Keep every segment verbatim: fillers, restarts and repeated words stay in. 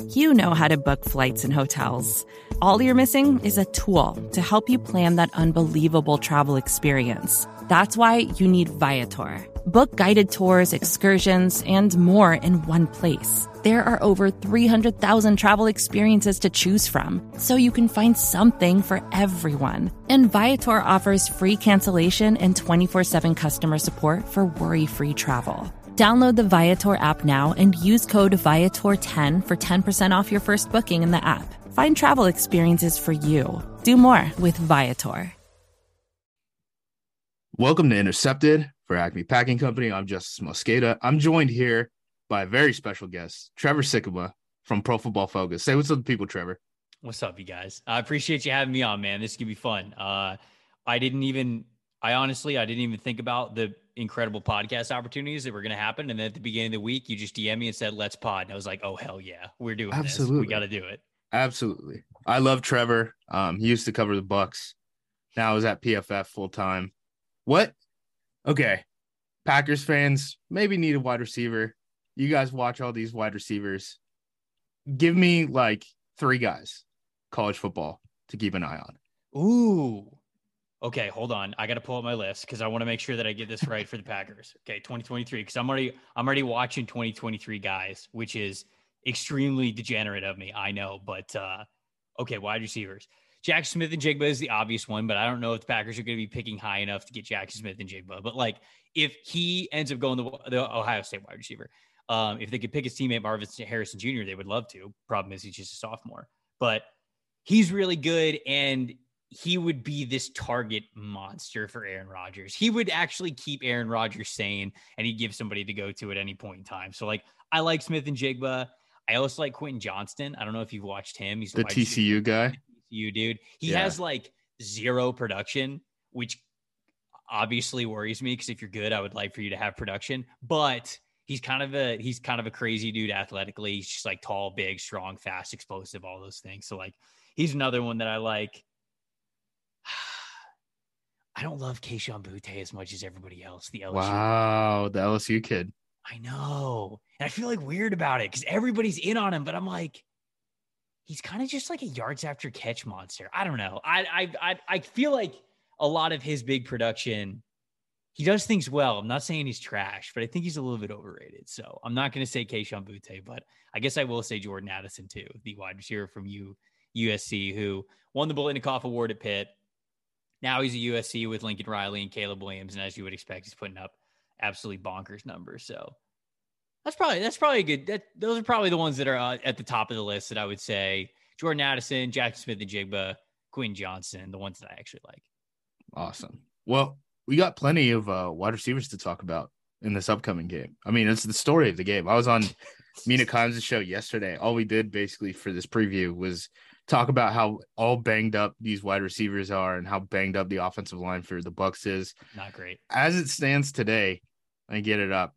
You know how to book flights and hotels. All you're missing is a tool to help you plan that unbelievable travel experience. That's why you need Viator. Book guided tours, excursions, and more in one place. There are over three hundred thousand travel experiences to choose from, so you can find something for everyone. And Viator offers free cancellation and twenty-four seven customer support for worry-free travel. Download the Viator app now and use code Viator ten for ten percent off your first booking in the app. Find travel experiences for you. Do more with Viator. Welcome to Intercepted for Acme Packing Company. I'm Justice Mosqueda. I'm joined here by a very special guest, Trevor Sikkema from Pro Football Focus. Say what's up to people, Trevor. What's up, you guys? I appreciate you having me on, man. This could be fun. Uh, I didn't even, I honestly, I didn't even think about the incredible podcast opportunities that were going to happen. And then at the beginning of the week, you just D M'd me and said, let's pod. And I was like, oh, hell yeah, we're doing Absolutely. this. We got to do it. Absolutely. I love Trevor. Um, he used to cover the Bucks. Now he's at P F F full time. What? Okay. Packers fans maybe need a wide receiver. You guys watch all these wide receivers. Give me like three guys, college football, to keep an eye on. Ooh. Okay, hold on. I got to pull up my list because I want to make sure that I get this right for the Packers. Okay, twenty twenty-three, because I'm already I'm already watching twenty twenty-three guys, which is extremely degenerate of me. I know, but uh, okay, wide receivers. Jackson Smith and Jigba is the obvious one, but I don't know if the Packers are going to be picking high enough to get Jackson Smith and Jigba. But like, if he ends up going the, the Ohio State wide receiver, um, if they could pick his teammate Marvin Harrison Junior, they would love to. Problem is, he's just a sophomore, but he's really good, and he would be this target monster for Aaron Rodgers. He would actually keep Aaron Rodgers sane, and he'd give somebody to go to at any point in time. So, like, I like Smith and Jigba. I also like Quentin Johnston. I don't know if you've watched him. He's the T C U guy. T C U dude. He yeah. has like zero production, which obviously worries me because if you're good, I would like for you to have production. But he's kind of a he's kind of a crazy dude athletically. He's just like tall, big, strong, fast, explosive, all those things. So like, he's another one that I like. I don't love Kayshon Boutte as much as everybody else. The L S U. Wow, the L S U kid. I know. And I feel like weird about it because everybody's in on him, but I'm like, he's kind of just like a yards after catch monster. I don't know. I, I, I, I feel like a lot of his big production, he does things well. I'm not saying he's trash, but I think he's a little bit overrated. So I'm not going to say Kayshon Boutte, but I guess I will say Jordan Addison too, the wide receiver from U, USC who won the Biletnikoff Award at Pitt. Now he's a U S C with Lincoln Riley and Caleb Williams. And as you would expect, he's putting up absolutely bonkers numbers. So that's probably, that's probably a good, that those are probably the ones that are uh, at the top of the list that I would say. Jordan Addison, Jackson Smith and Jigba, Quentin Johnston, the ones that I actually like. Awesome. Well, we got plenty of uh, wide receivers to talk about in this upcoming game. I mean, it's the story of the game. I was on Mina Kimes' show yesterday. All we did basically for this preview was talk about how all banged up these wide receivers are and how banged up the offensive line for the Bucs is. Not great. As it stands today, I get it up.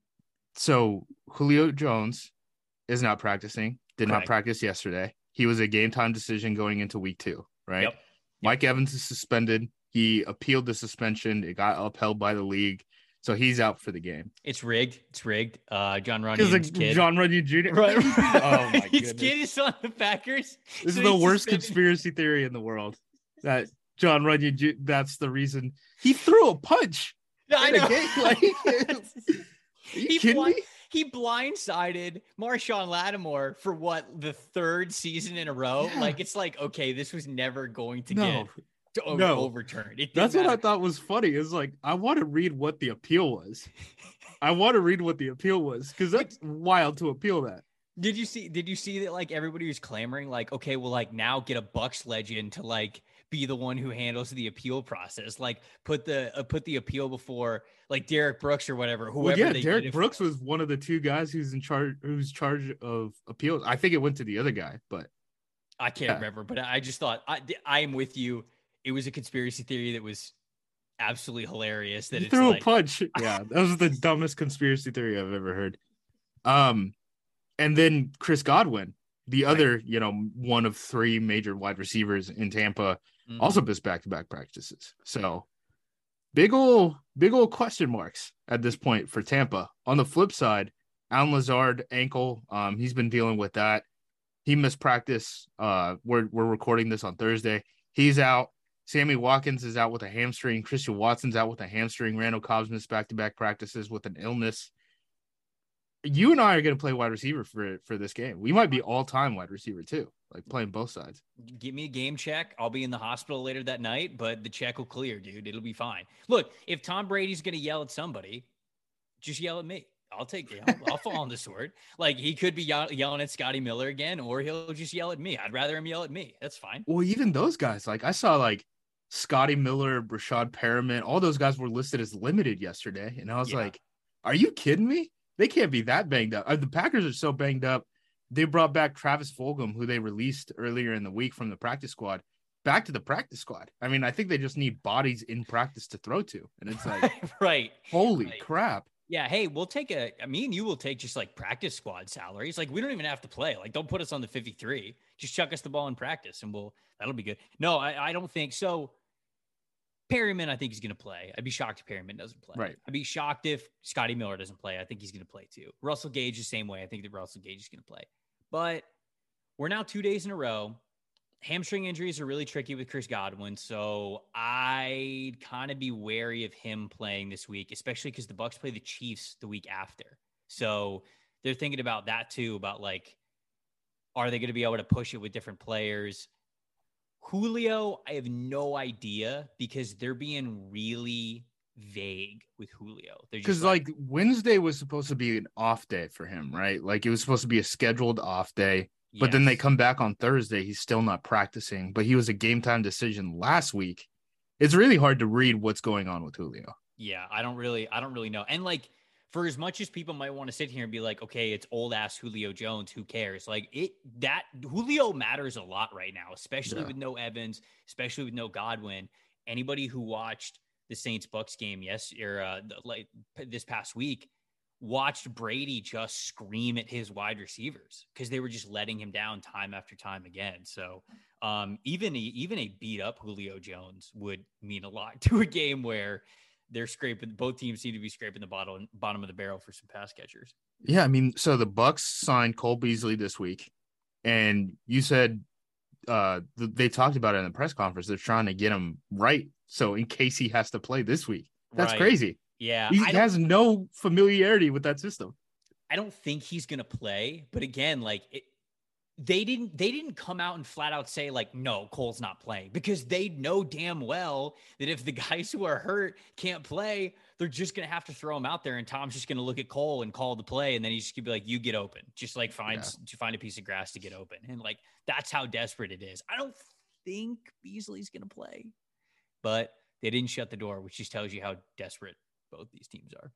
So Julio Jones is not practicing, did Correct. not practice yesterday. He was a game time decision going into week two, right? Yep. Yep. Mike Evans is suspended. He appealed the suspension. It got upheld by the league. So he's out for the game. It's rigged. It's rigged. Uh, John Runyan's kid. John Runyan Junior Right. Oh, my His goodness. kid is on the Packers. This so is the worst suspended. conspiracy theory in the world. That John Runyan, Ju- that's the reason. He threw a punch I in a know. game. Like, are you he, kidding blind, me? he blindsided Marshawn Lattimore for what, the third season in a row? Yeah. Like, it's like, okay, this was never going to No. get to o- No. overturned. It That's didn't what I matter. thought was funny. Is like, I want to read what the appeal was. I want to read what the appeal was because that's wild to appeal that. Did you see? Did you see that? Like, everybody was clamoring, like, okay, well, like, now get a Bucks legend to like be the one who handles the appeal process. Like, put the uh, put the appeal before like Derek Brooks or whatever. Whoever. Well, yeah, they Derek get it Brooks for. was one of the two guys who's in charge, who's charge of appeals. I think it went to the other guy, but I can't Yeah. remember, but I just thought I I am with you. It was a conspiracy theory that was absolutely hilarious. That he it's threw like, a punch. Yeah, that was the dumbest conspiracy theory I've ever heard. Um, and then Chris Godwin, the Right. other, you know, one of three major wide receivers in Tampa, Mhm. also missed back-to-back practices. So big ol' big ol' question marks at this point for Tampa. On the flip side, Allen Lazard ankle, um, he's been dealing with that. he missed practice. Uh, we're we're recording this on Thursday. He's out. Sammy Watkins is out with a hamstring. Christian Watson's out with a hamstring. Randall Cobb's missed back-to-back practices with an illness. You and I are going to play wide receiver for for this game. We might be all-time wide receiver too, like playing both sides. Give me a game check. I'll be in the hospital later that night, but the check will clear, dude. It'll be fine. Look, if Tom Brady's going to yell at somebody, just yell at me. I'll take it. I'll, I'll fall on the sword. Like, he could be yell- yelling at Scotty Miller again, or he'll just yell at me. I'd rather him yell at me. That's fine. Well, even those guys, like I saw like Scotty Miller, Brashad Perriman, all those guys were listed as limited yesterday. And I was yeah. like, are you kidding me? They can't be that banged up. The Packers are so banged up. They brought back Travis Fulgham, who they released earlier in the week from the practice squad, back to the practice squad. I mean, I think they just need bodies in practice to throw to. And it's like, right. Holy right. crap. Yeah, hey, we'll take a – I mean, you will take just, like, practice squad salaries. Like, we don't even have to play. Like, don't put us on the fifty-three. Just chuck us the ball in practice, and we'll – that'll be good. No, I, I don't think – so, Perryman, I think he's going to play. I'd be shocked if Perryman doesn't play. Right. I'd be shocked if Scotty Miller doesn't play. I think he's going to play, too. Russell Gage the same way. I think that Russell Gage is going to play. But we're now two days in a row. Hamstring injuries are really tricky with Chris Godwin, so I'd kind of be wary of him playing this week, especially because the Bucs play the Chiefs the week after. So they're thinking about that too, about like, are they going to be able to push it with different players? Julio, I have no idea because they're being really vague with Julio. Because like, like Wednesday was supposed to be an off day for him, right? Like it was supposed to be a scheduled off day. But yes. Then they come back on Thursday. He's still not practicing, but he was a game time decision last week. It's really hard to read what's going on with Julio. Yeah, I don't really, I don't really know. And like, for as much as people might want to sit here and be like, okay, it's old ass Julio Jones, who cares? Like it, that Julio matters a lot right now, especially yeah. with no Evans, especially with no Godwin. Anybody who watched the Saints Bucs game, yes, or uh, like this past week, watched Brady just scream at his wide receivers because they were just letting him down time after time again. So um, even a, even a beat up Julio Jones would mean a lot to a game where they're scraping. Both teams seem to be scraping the bottom bottom of the barrel for some pass catchers. Yeah, I mean, so the Bucs signed Cole Beasley this week, and you said uh, th- they talked about it in the press conference. They're trying to get him right, so in case he has to play this week, that's right. Crazy. Yeah, he has no familiarity with that system. I don't think he's gonna play, but again, like it, they didn't they didn't come out and flat out say like, no, Cole's not playing, because they know damn well that if the guys who are hurt can't play, they're just gonna have to throw him out there, and Tom's just gonna look at Cole and call the play, and then he's just gonna be like, you get open, just like find yeah. to find a piece of grass to get open, and like that's how desperate it is. I don't think Beasley's gonna play, but they didn't shut the door, which just tells you how desperate both these teams are.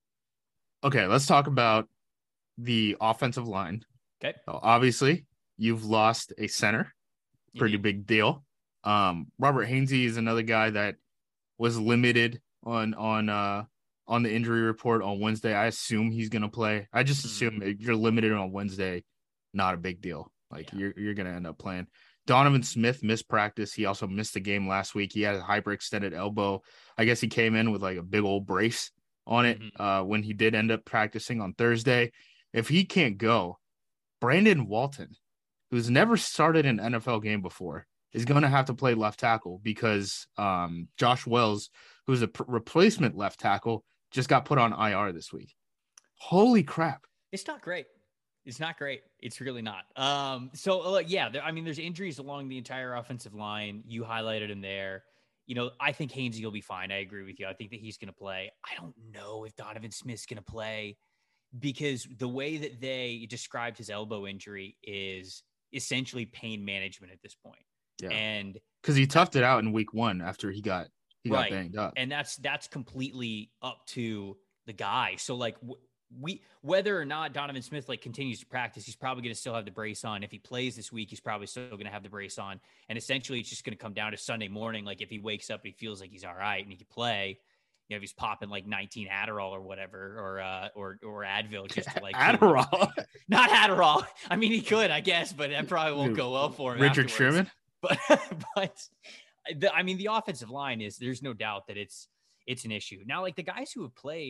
Okay, let's talk about the offensive line. Okay. So obviously, you've lost a center. Pretty mm-hmm. big deal. Um, Robert Hainsey is another guy that was limited on on uh, on the injury report on Wednesday. I assume he's going to play. I just mm-hmm. assume if you're limited on Wednesday, not a big deal. Like yeah. you're you're going to end up playing. Donovan Smith missed practice. He also missed the game last week. He had a hyperextended elbow. I guess he came in with like a big old brace on it mm-hmm. uh, when he did end up practicing on Thursday. If he can't go, Brandon Walton, who's never started an N F L game before, is going to have to play left tackle because um, Josh Wells, who's a pr- replacement left tackle, just got put on I R this week. Holy crap. It's not great. It's not great. It's really not. Um, so, uh, yeah, there, I mean, there's injuries along the entire offensive line. You highlighted him there. You know, I think Hainsey will be fine. I agree with you. I think that he's going to play. I don't know if Donovan Smith's going to play because the way that they described his elbow injury is essentially pain management at this point. Yeah. And because he toughed it out in week one after he got he got right. banged up. And that's that's completely up to the guy. So, like, w- we whether or not Donovan Smith like continues to practice, he's probably going to still have the brace on. If he plays this week, he's probably still going to have the brace on. And essentially, it's just going to come down to Sunday morning. Like if he wakes up and he feels like he's all right and he can play, you know, if he's popping like nineteen Adderall or whatever, or uh, or or Advil, just to like Adderall, not Adderall. I mean, he could, I guess, but that probably won't go well for him. Richard afterwards. Sherman, but but the, I mean, the offensive line is there's no doubt that it's it's an issue now. Like the guys who have played.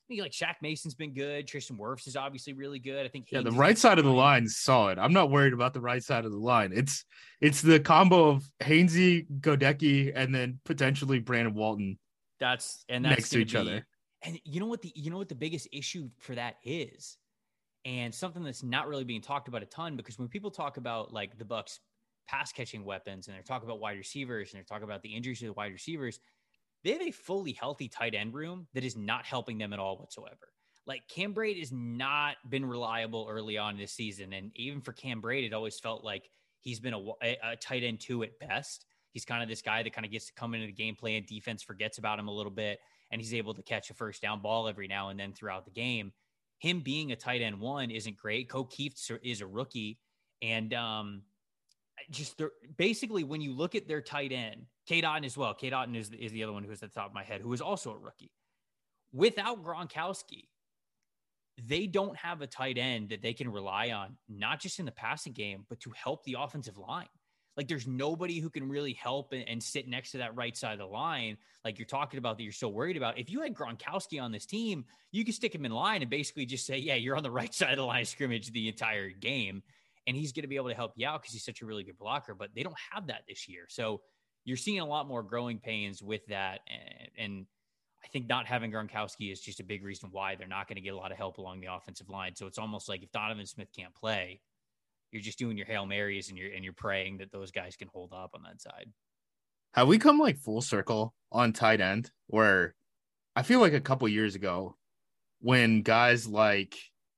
mean, like Shaq Mason's been good. Tristan Wirfs is obviously really good. I think Yeah, the Haynes right is side of the fine. line is solid. I'm not worried about the right side of the line. It's it's the combo of Hainsey, Godecki, and then potentially Brandon Walton That's and that's next to going to each be. other. And you know what the you know what the biggest issue for that is, and something that's not really being talked about a ton, because when people talk about like the Bucks pass catching weapons and they're talking about wide receivers and they're talking about the injuries to the wide receivers, they have a fully healthy tight end room that is not helping them at all whatsoever. Like Cam Brate has not been reliable early on this season. And even for Cam Brate, it always felt like he's been a, a, a tight end two at best. He's kind of this guy that kind of gets to come into the game plan. Defense forgets about him a little bit, and he's able to catch a first down ball every now and then throughout the game. Him being a tight end one isn't great. Ko Kieft is a rookie. And, um, just basically when you look at their tight end, Cade Otton as well. Cade Otton is, is the other one who is at the top of my head, who is also a rookie. Without Gronkowski, they don't have a tight end that they can rely on, not just in the passing game, but to help the offensive line. Like there's nobody who can really help and, and sit next to that right side of the line. Like you're talking about that you're so worried about. If you had Gronkowski on this team, you could stick him in line and basically just say, yeah, you're on the right side of the line of scrimmage the entire game. And he's going to be able to help you out because he's such a really good blocker, but they don't have that this year. So you're seeing a lot more growing pains with that. And, and I think not having Gronkowski is just a big reason why they're not going to get a lot of help along the offensive line. So it's almost like if Donovan Smith can't play, you're just doing your Hail Marys and you're, and you're praying that those guys can hold up on that side. Have we come like full circle on tight end where I feel like a couple years ago when guys like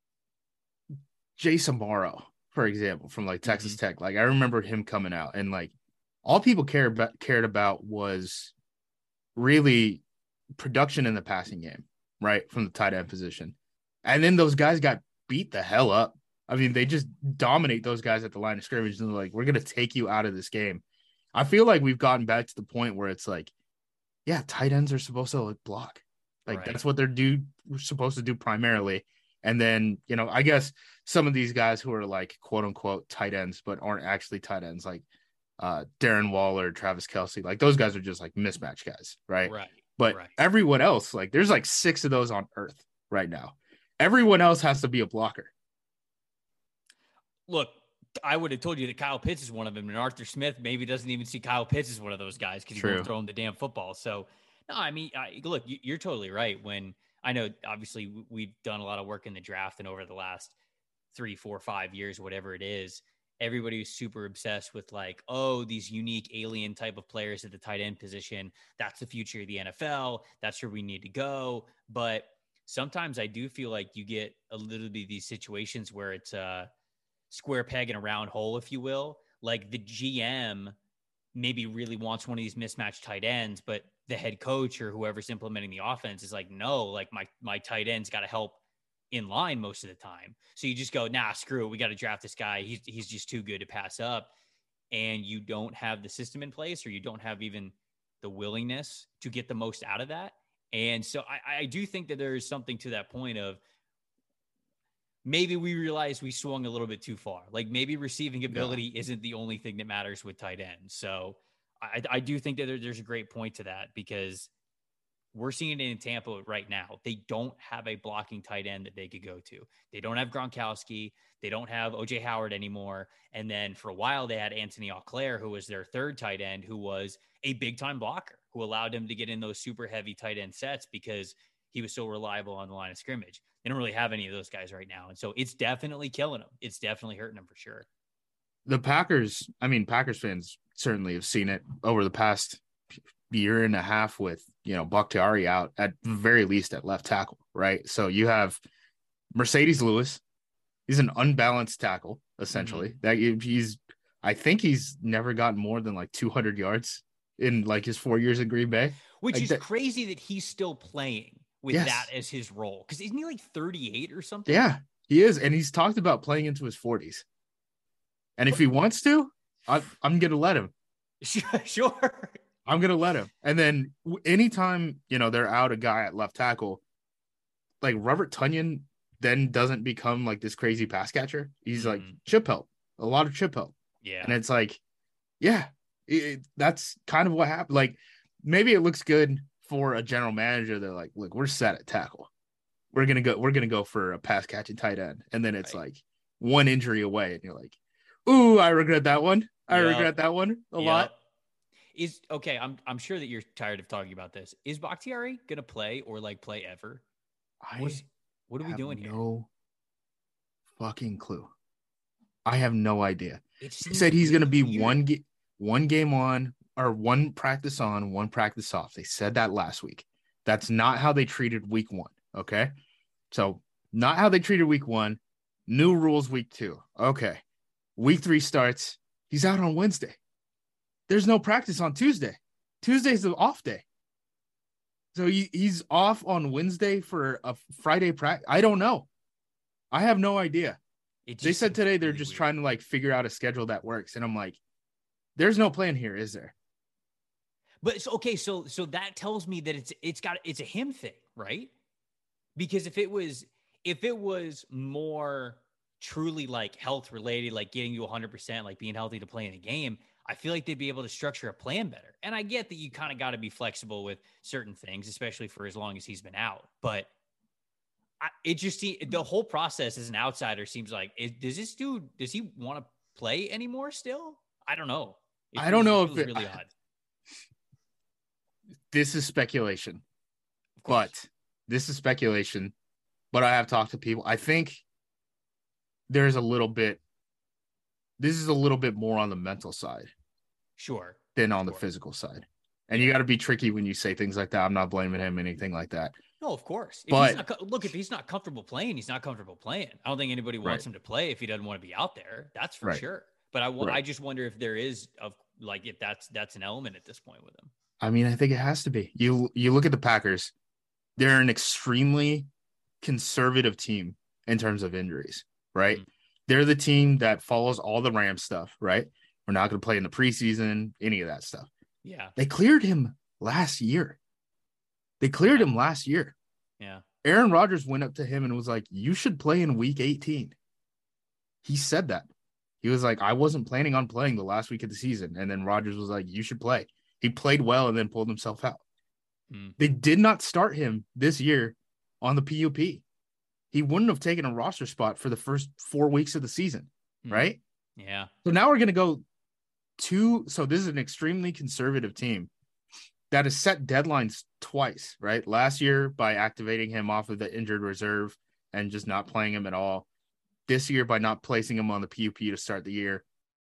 Jason Morrow, for example, from like Texas mm-hmm. Tech, like I remember him coming out and like all people care about, cared about was really production in the passing game, right? From the tight end position. And then those guys got beat the hell up. I mean, they just dominate those guys at the line of scrimmage and they're like, we're going to take you out of this game. I feel like we've gotten back to the point where it's like, yeah, tight ends are supposed to like block. Like right. That's what they're do supposed to do primarily. And then, you know, I guess some of these guys who are like quote unquote tight ends, but aren't actually tight ends, like uh, Darren Waller, Travis Kelce, like those guys are just like mismatch guys. Right. Right. But right. everyone else, like there's like six of those on earth right now. Everyone else has to be a blocker. Look, I would have told you that Kyle Pitts is one of them, and Arthur Smith maybe doesn't even see Kyle Pitts as one of those guys because he won't throw him the damn football. So, no, I mean, I, look, you're totally right. When I know, obviously, we've done a lot of work in the draft, and over the last three, four, five years, whatever it is, everybody was super obsessed with like, oh, these unique alien type of players at the tight end position. That's the future of the N F L. That's where we need to go. But sometimes I do feel like you get a little bit of these situations where it's uh square peg in a round hole, if you will. Like the G M maybe really wants one of these mismatched tight ends, but the head coach or whoever's implementing the offense is like, no, like my, my tight end's got to help in line most of the time. So you just go, nah, screw it. We got to draft this guy. He's, he's just too good to pass up. And you don't have the system in place, or you don't have even the willingness to get the most out of that. And so I, I do think that there is something to that point of, maybe we realized we swung a little bit too far. Like maybe receiving ability yeah. isn't the only thing that matters with tight ends. So I, I do think that there, there's a great point to that, because we're seeing it in Tampa right now. They don't have a blocking tight end that they could go to. They don't have Gronkowski. They don't have O J Howard anymore. And then for a while they had Anthony Auclair, who was their third tight end, who was a big time blocker, who allowed him to get in those super heavy tight end sets because he was so reliable on the line of scrimmage. They don't really have any of those guys right now. And so it's definitely killing them. It's definitely hurting them for sure. The Packers, I mean, Packers fans certainly have seen it over the past year and a half with, you know, Bakhtiari out at the very least at left tackle, right? So you have Mercedes Lewis. He's an unbalanced tackle, essentially. Mm-hmm. That he's, I think he's never gotten more than like two hundred yards in like his four years in Green Bay. Which like is that, crazy that he's still playing with yes. that as his role. Because isn't he like thirty-eight or something? Yeah, he is. And he's talked about playing into his forties. And if he wants to, I, I'm going to let him. Sure. I'm going to let him. And then anytime, you know, they're out a guy at left tackle, like Robert Tonyan then doesn't become like this crazy pass catcher. He's mm-hmm. like chip help, a lot of chip help. Yeah. And it's like, yeah, it, that's kind of what happened. Like maybe it looks good for a general manager. They're like, look, we're set at tackle. we're gonna go we're gonna go for a pass catching tight end, and then it's right. like one injury away, and you're like, ooh, I regret that one. I yep. regret that one a yep. lot. Is okay. I'm I'm sure that you're tired of talking about this. Is Bakhtiari gonna play or like play ever? I What's, what are we doing no here? No fucking clue. I have no idea. He said really he's gonna be weird. one ga- one game on or one practice on, one practice off. They said that last week. That's not how they treated week one. Okay, so not how they treated week one. New rules week two. Okay, week three starts. He's out on Wednesday. There's no practice on Tuesday. Tuesday's the off day. So he, he's off on Wednesday for a Friday practice. I don't know. I have no idea. They said today they're really just weird. trying to like figure out a schedule that works. And I'm like, there's no plan here, is there? But it's okay. So, so that tells me that it's, it's got, it's a him thing, right? Because if it was, if it was more truly like health related, like getting you a hundred percent, like being healthy to play in a game, I feel like they'd be able to structure a plan better. And I get that you kind of got to be flexible with certain things, especially for as long as he's been out. But I, it just the whole process as an outsider seems like, is, does this dude, does he want to play anymore still? I don't know. It I feels, don't know it if it really odd. This is speculation, but this is speculation. But I have talked to people. I think there's a little bit. This is a little bit more on the mental side, sure, than on sure. the physical side. And you got to be tricky when you say things like that. I'm not blaming him, anything like that. No, of course. If but he's not, look, if he's not comfortable playing, he's not comfortable playing. I don't think anybody wants right. him to play if he doesn't want to be out there. That's for right. sure. But I, right. I just wonder if there is of like if that's that's an element at this point with him. I mean, I think it has to be. You you look at the Packers; they're an extremely conservative team in terms of injuries, right? Mm-hmm. They're the team that follows all the Rams stuff, right? We're not going to play in the preseason, any of that stuff. Yeah. They cleared him last year. They cleared yeah. him last year. Yeah. Aaron Rodgers went up to him and was like, you should play in week eighteen. He said that. He was like, I wasn't planning on playing the last week of the season. And then Rodgers was like, you should play. He played well and then pulled himself out. Mm. They did not start him this year on the P U P. He wouldn't have taken a roster spot for the first four weeks of the season, mm. right? Yeah. So now we're going to go to – so this is an extremely conservative team that has set deadlines twice, right? Last year by activating him off of the injured reserve and just not playing him at all. This year by not placing him on the P U P to start the year.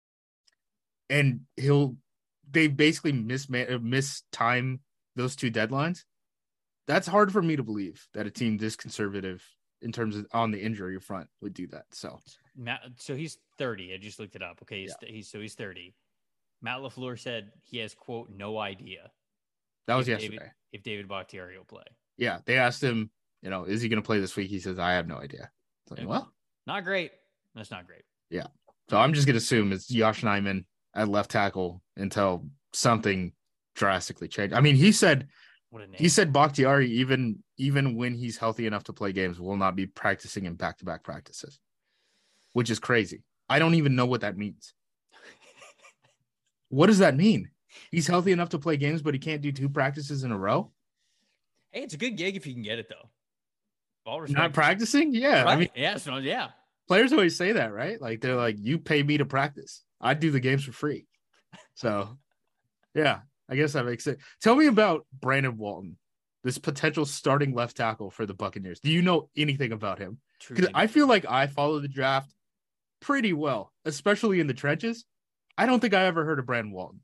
And he'll – they basically miss mistime those two deadlines. That's hard for me to believe that a team this conservative – in terms of on the injury front would do that. So Matt, so he's thirty. I just looked it up. Okay. He's, yeah. he's so he's thirty. Matt LaFleur said he has quote, no idea. That was if yesterday. David, if David Bakhtiari will play. Yeah. They asked him, you know, is he going to play this week? He says, I have no idea. It's like, well, not great. That's not great. Yeah. So I'm just going to assume it's Josh Nijman at left tackle until something drastically changed. I mean, he said, What a name. He said Bakhtiari, even even when he's healthy enough to play games, will not be practicing in back-to-back practices, which is crazy. I don't even know what that means. What does that mean? He's healthy enough to play games, but he can't do two practices in a row? Hey, it's a good gig if you can get it, though. All respect. Not practicing? Yeah. Right. I mean, yeah, so, yeah. Players always say that, right? Like, they're like, you pay me to practice. I do the games for free. So, yeah. I guess that makes sense. Tell me about Brandon Walton, this potential starting left tackle for the Buccaneers. Do you know anything about him? Because I feel like I follow the draft pretty well, especially in the trenches. I don't think I ever heard of Brandon Walton.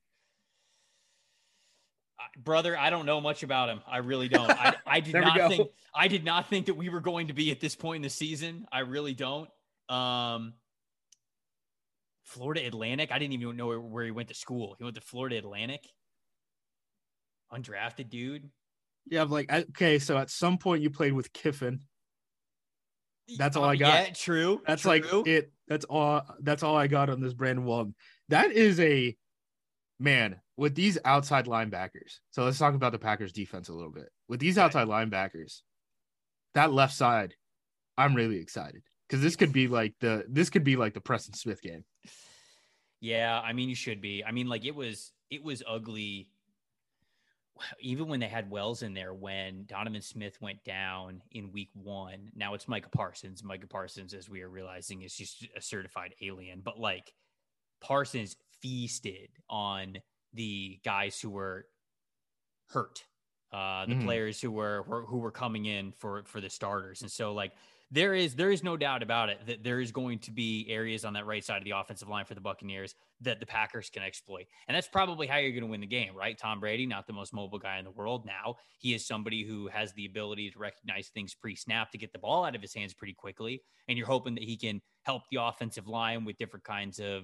Uh, brother, I don't know much about him. I really don't. I, I did not think I did not think that we were going to be at this point in the season. I really don't. Um, Florida Atlantic. I didn't even know where, where he went to school. He went to Florida Atlantic. Undrafted dude. Yeah, I'm like, okay, so at some point you played with Kiffin. That's all uh, I got. Yeah, true. That's true. like it. That's all. That's all I got on this Brandon Walton. That is a man with these outside linebackers. So let's talk about the Packers defense a little bit. With these outside right. linebackers, that left side, I'm really excited because this could be like the this could be like the Preston Smith game. Yeah, I mean, you should be. I mean, like it was it was ugly. even when they had Wells in there, when Donovan Smith went down in week one, now it's Micah Parsons. Micah Parsons, as we are realizing, is just a certified alien. But like Parsons feasted on the guys who were hurt, uh, the mm. players who were, were who were coming in for for the starters. And so like there is there is no doubt about it that there is going to be areas on that right side of the offensive line for the Buccaneers that the Packers can exploit. And that's probably how you're going to win the game, right? Tom Brady, not the most mobile guy in the world now. He is somebody who has the ability to recognize things pre-snap, to get the ball out of his hands pretty quickly. And you're hoping that he can help the offensive line with different kinds of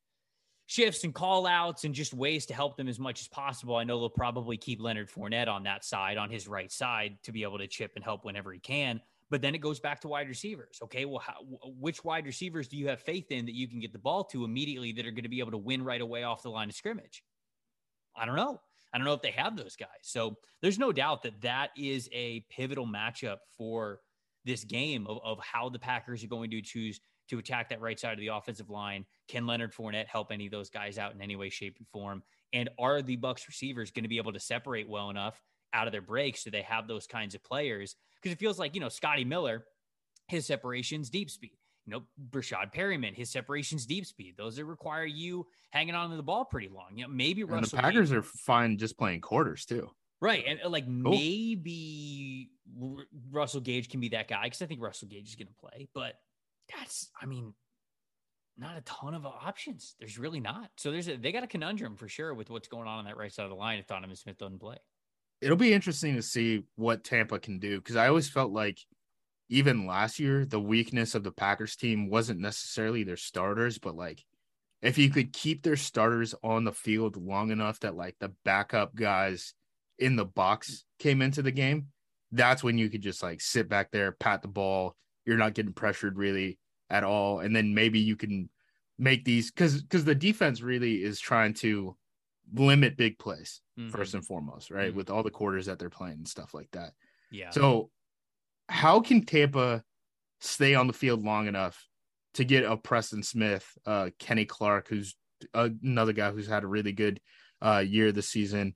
shifts and call outs and just ways to help them as much as possible. I know they'll probably keep Leonard Fournette on that side, on his right side, to be able to chip and help whenever he can. But then it goes back to wide receivers. Okay, well, how, which wide receivers do you have faith in that you can get the ball to immediately that are going to be able to win right away off the line of scrimmage? I don't know. I don't know if they have those guys. So there's no doubt that that is a pivotal matchup for this game of, of how the Packers are going to choose to attack that right side of the offensive line. Can Leonard Fournette help any of those guys out in any way, shape, and form? And are the Bucs receivers going to be able to separate well enough out of their breaks so they have those kinds of players? Because it feels like, you know, Scotty Miller, his separation's deep speed. You know, Brashad Perryman, his separation's deep speed. Those that require you hanging on to the ball pretty long. You know, maybe and Russell the Packers Gage, are fine just playing quarters too. Right. And like cool. maybe R- Russell Gage can be that guy, because I think Russell Gage is going to play. But that's, I mean, not a ton of options. There's really not. So there's a, they got a conundrum for sure with what's going on on that right side of the line if Donovan Smith doesn't play. It'll be interesting to see what Tampa can do, because I always felt like even last year, the weakness of the Packers team wasn't necessarily their starters, but like if you could keep their starters on the field long enough that like the backup guys in the box came into the game, that's when you could just like sit back there, pat the ball. You're not getting pressured really at all. And then maybe you can make these, because because the defense really is trying to limit big plays mm-hmm. first and foremost, right? Mm-hmm. With all the quarters that they're playing and stuff like that. Yeah. So how can Tampa stay on the field long enough to get a Preston Smith, uh, Kenny Clark, who's another guy who's had a really good uh, year this season,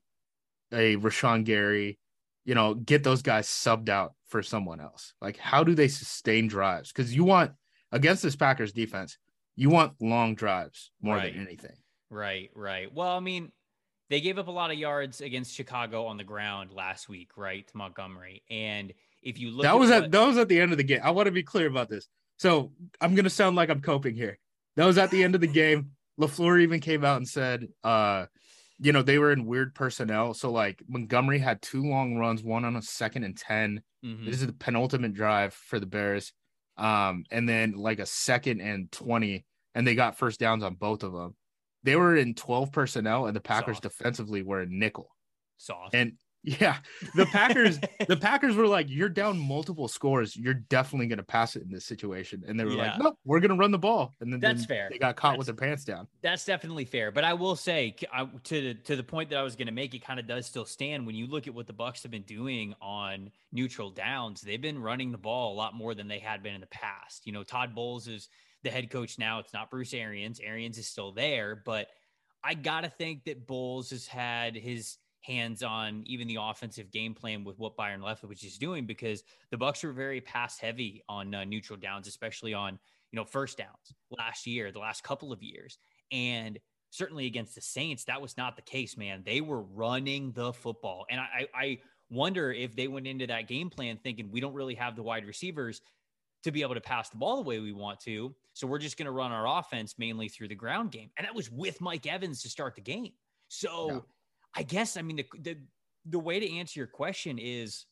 a Rashawn Gary, you know, get those guys subbed out for someone else? Like, how do they sustain drives? Because you want, against this Packers defense, you want long drives more right. than anything. Right, right. Well, I mean, they gave up a lot of yards against Chicago on the ground last week, right, to Montgomery. And if you look that was at, at that was at the end of the game. I want to be clear about this. So I'm gonna sound like I'm coping here. That was at the end of the game. LaFleur even came out and said, uh, you know, they were in weird personnel. So like Montgomery had two long runs, one on a second and ten. Mm-hmm. This is the penultimate drive for the Bears. Um, and then like a second and twenty, and they got first downs on both of them. They were in twelve personnel, and the Packers Soft. defensively were in nickel. Soft. And yeah, the Packers, the Packers were like, you're down multiple scores. You're definitely going to pass it in this situation. And they were yeah. like, nope, we're going to run the ball. And then that's then fair. They got caught that's, with their pants down. That's definitely fair. But I will say, I, to the, to the point that I was going to make, it kind of does still stand. When you look at what the Bucs have been doing on neutral downs, they've been running the ball a lot more than they had been in the past. You know, Todd Bowles is the head coach now. It's not Bruce Arians. Arians is still there, but I got to think that Bowles has had his hands on even the offensive game plan with what Byron Leftwich is doing, because the Bucs were very pass heavy on uh, neutral downs, especially on, you know, first downs last year, the last couple of years. And certainly against the Saints, that was not the case, man. They were running the football. And I, I wonder if they went into that game plan thinking we don't really have the wide receivers to be able to pass the ball the way we want to. So we're just going to run our offense mainly through the ground game. And that was with Mike Evans to start the game. So yeah. I guess, I mean, the, the, the way to answer your question is,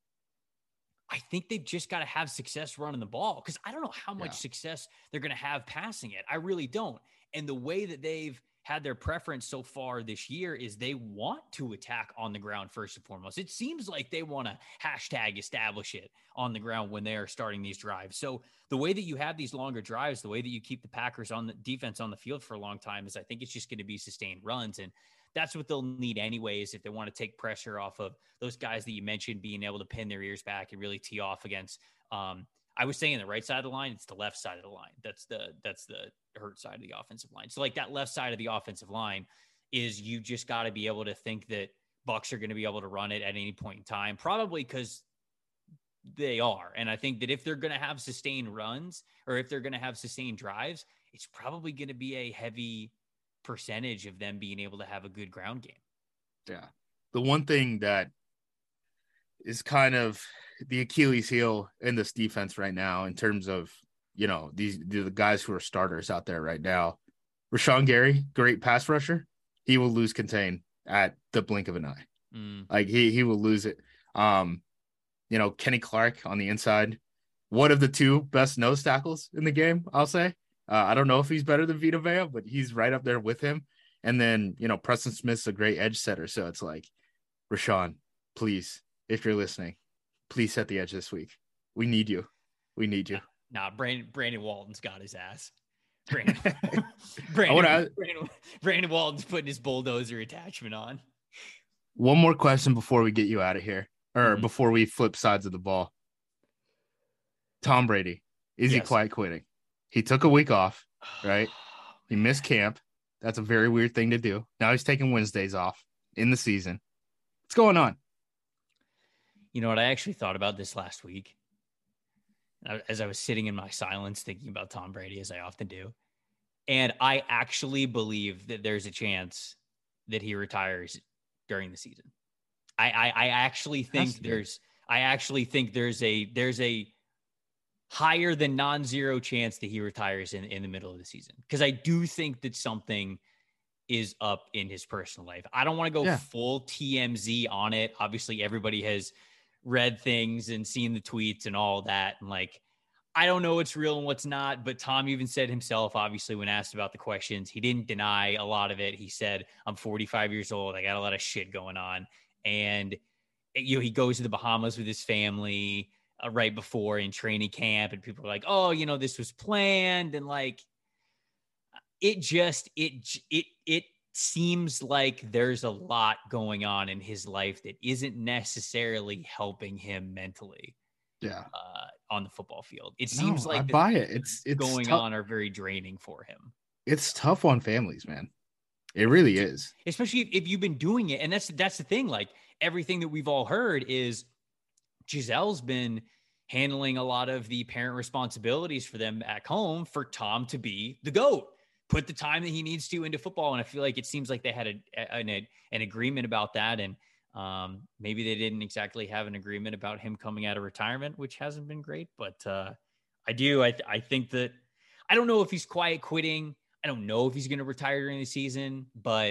I think they've just got to have success running the ball, because I don't know how much yeah. success they're going to have passing it. I really don't. And the way that they've had their preference so far this year is they want to attack on the ground first and foremost. It seems like they want to hashtag establish it on the ground when they are starting these drives. So the way that you have these longer drives, the way that you keep the Packers on the defense on the field for a long time, is I think it's just going to be sustained runs. And that's what they'll need anyways if they want to take pressure off of those guys that you mentioned being able to pin their ears back and really tee off against. Um, I was saying the right side of the line, it's the left side of the line. That's the that's the hurt side of the offensive line. So like that left side of the offensive line is, you just got to be able to think that Bucks are going to be able to run it at any point in time, probably because they are. And I think that if they're going to have sustained runs or if they're going to have sustained drives, it's probably going to be a heavy percentage of them being able to have a good ground game. Yeah. The one thing that is kind of the Achilles heel in this defense right now in terms of, you know, these the guys who are starters out there right now. Rashawn Gary, great pass rusher. He will lose contain at the blink of an eye. Mm. Like he he will lose it. Um, you know, Kenny Clark on the inside, one of the two best nose tackles in the game, I'll say. Uh, I don't know if he's better than Vita Vea, but he's right up there with him. And then, you know, Preston Smith's a great edge setter. So it's like, Rashawn, please, if you're listening, please set the edge this week. We need you. We need you. Nah, Brandon, Brandon Walton's got his ass. Brandon, Brandon, wanna, Brandon, Brandon Walton's putting his bulldozer attachment on. One more question before we get you out of here, or Mm-hmm. before we flip sides of the ball. Tom Brady, is Yes. he quiet quitting? He took a week off, right? He missed camp. That's a very weird thing to do. Now he's taking Wednesdays off in the season. What's going on? You know what? I actually thought about this last week as I was sitting in my silence thinking about Tom Brady, as I often do. And I actually believe that there's a chance that he retires during the season. I I, I actually think there's I actually think there's a there's a higher than non-zero chance that he retires in, in the middle of the season. Because I do think that something is up in his personal life. I don't want to go Yeah. full T M Z on it. Obviously, everybody has read things and seen the tweets and all that. And like, I don't know what's real and what's not, but Tom even said himself, obviously, when asked about the questions, he didn't deny a lot of it. He said, I'm forty-five years old. I got a lot of shit going on. And, you know, he goes to the Bahamas with his family uh, right before in training camp. And people are like, oh, you know, this was planned. And like, it just, it, it, it seems like there's a lot going on in his life that isn't necessarily helping him mentally. Yeah. Uh, on the football field. It No, seems like I the buy things it. It's it's going tough. on are very draining for him. It's tough on families, man. It really is. Especially if, if you've been doing it. And that's that's the thing. Like everything that we've all heard is Gisele's been handling a lot of the parent responsibilities for them back home for Tom to be the GOAT. Put the time that he needs to into football. And I feel like it seems like they had a, an, an agreement about that. And Um, maybe they didn't exactly have an agreement about him coming out of retirement, which hasn't been great, but, uh, I do. I, th- I think that I don't know if he's quiet quitting. I don't know if he's going to retire during the season, but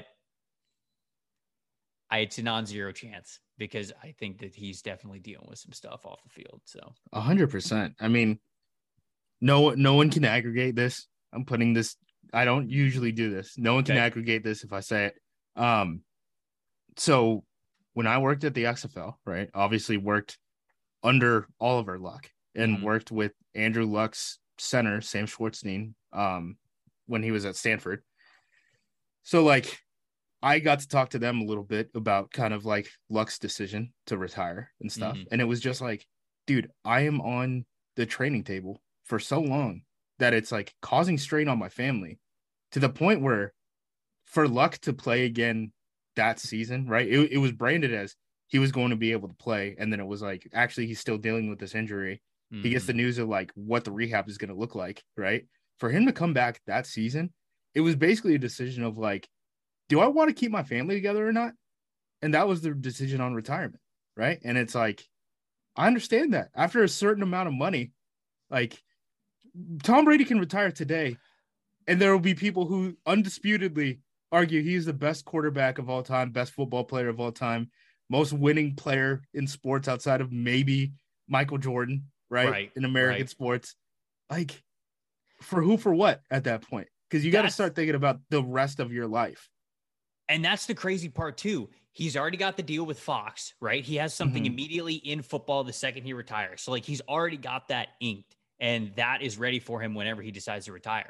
I, it's a non-zero chance because I think that he's definitely dealing with some stuff off the field. So A hundred percent. I mean, no, no one can aggregate this. I'm putting this, I don't usually do this. No one can Okay. aggregate this if I say it. Um, so when I worked at the X F L, right, obviously worked under Oliver Luck and Mhm. worked with Andrew Luck's center, Sam Schwartzstein, um, when he was at Stanford. So, like, I got to talk to them a little bit about kind of like Luck's decision to retire and stuff. Mhm. And it was just like, dude, I am on the training table for so long that it's like causing strain on my family to the point where for Luck to play again that season, right? It, it was branded as he was going to be able to play. And then it was like, actually, he's still dealing with this injury. mm-hmm. He gets the news of like what the rehab is going to look like, right? For him to come back that season, it was basically a decision of like, do I want to keep my family together or not? And that was the decision on retirement, right? And it's like, I understand that after a certain amount of money, like Tom Brady can retire today, and there will be people who undisputedly argue he's the best quarterback of all time, best football player of all time, most winning player in sports outside of maybe Michael Jordan, right? Right, In American right. sports. Like, for who, for what at that point? Because you got to That's- start thinking about the rest of your life. And that's the crazy part too. He's already got the deal with Fox, right? He has something Mhm. immediately in football the second he retires. So like he's already got that inked and that is ready for him whenever he decides to retire.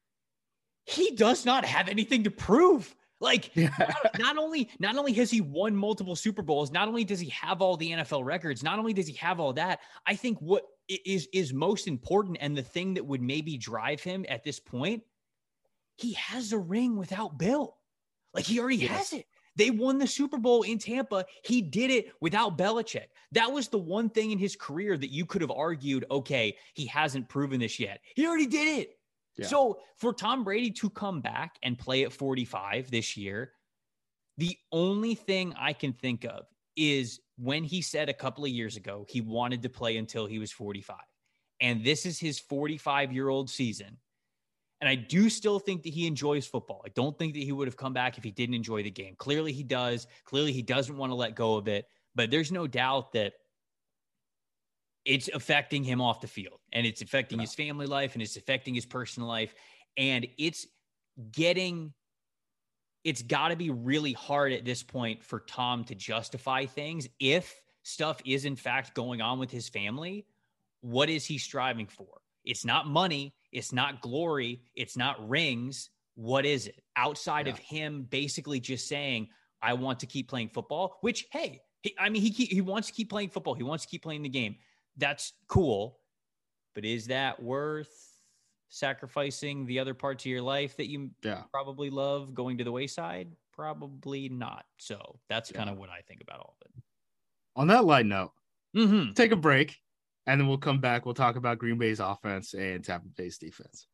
He does not have anything to prove. Like Yeah. not, not only not only has he won multiple Super Bowls, not only does he have all the N F L records, not only does he have all that, I think what is is most important and the thing that would maybe drive him at this point, he has a ring without Bill. Like he already Yes. has it. They won the Super Bowl in Tampa. He did it without Belichick. That was the one thing in his career that you could have argued, okay, he hasn't proven this yet. He already did it. Yeah. So for Tom Brady to come back and play at forty-five this year, the only thing I can think of is when he said a couple of years ago he wanted to play until he was forty-five. And this is his forty-five-year-old season. And I do still think that he enjoys football. I don't think that he would have come back if he didn't enjoy the game. Clearly he does. Clearly he doesn't want to let go of it. But there's no doubt that it's affecting him off the field. And it's affecting yeah. his family life, and it's affecting his personal life. And it's getting... It's got to be really hard at this point for Tom to justify things. If stuff is in fact going on with his family, what is he striving for? It's not money. It's not glory. It's not rings. What is it? Outside yeah. of him basically just saying, I want to keep playing football, which, hey, he, I mean, he, he wants to keep playing football. He wants to keep playing the game. That's cool. But is that worth sacrificing the other parts of your life that you yeah. probably love going to the wayside? Probably not. So that's yeah. kind of what I think about all of it. On that light note, mm-hmm. take a break, and then we'll come back. We'll talk about Green Bay's offense and Tampa Bay's defense.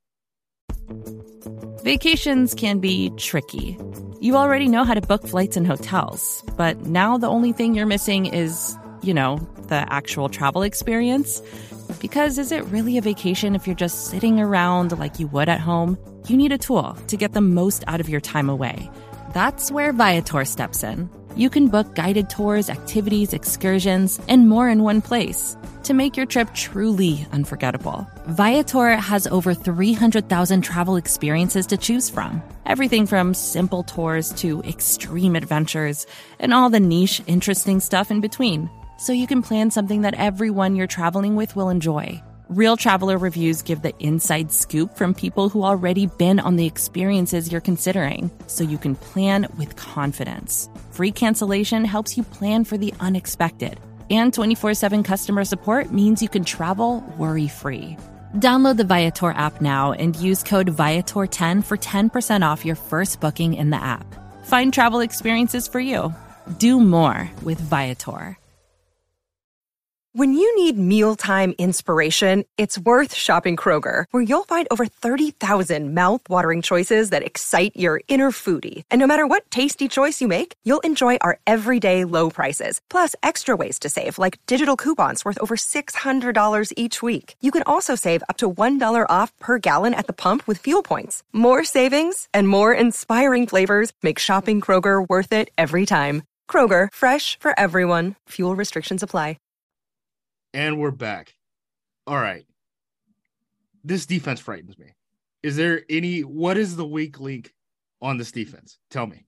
Vacations can be tricky. You already know how to book flights and hotels, but now the only thing you're missing is, you know, the actual travel experience. Because is it really a vacation if you're just sitting around like you would at home? You need a tool to get the most out of your time away. That's where Viator steps in. You can book guided tours, activities, excursions, and more in one place to make your trip truly unforgettable. Viator has over three hundred thousand travel experiences to choose from. Everything from simple tours to extreme adventures and all the niche, interesting stuff in between. So you can plan something that everyone you're traveling with will enjoy. Real traveler reviews give the inside scoop from people who already been on the experiences you're considering, so you can plan with confidence. Free cancellation helps you plan for the unexpected. And twenty-four seven customer support means you can travel worry-free. Download the Viator app now and use code Viator ten for ten percent off your first booking in the app. Find travel experiences for you. Do more with Viator. When you need mealtime inspiration, it's worth shopping Kroger, where you'll find over thirty thousand mouth-watering choices that excite your inner foodie. And no matter what tasty choice you make, you'll enjoy our everyday low prices, plus extra ways to save, like digital coupons worth over six hundred dollars each week. You can also save up to one dollar off per gallon at the pump with fuel points. More savings and more inspiring flavors make shopping Kroger worth it every time. Kroger, fresh for everyone. Fuel restrictions apply. And we're back. All right. This defense frightens me. Is there any, what is the weak link on this defense? Tell me.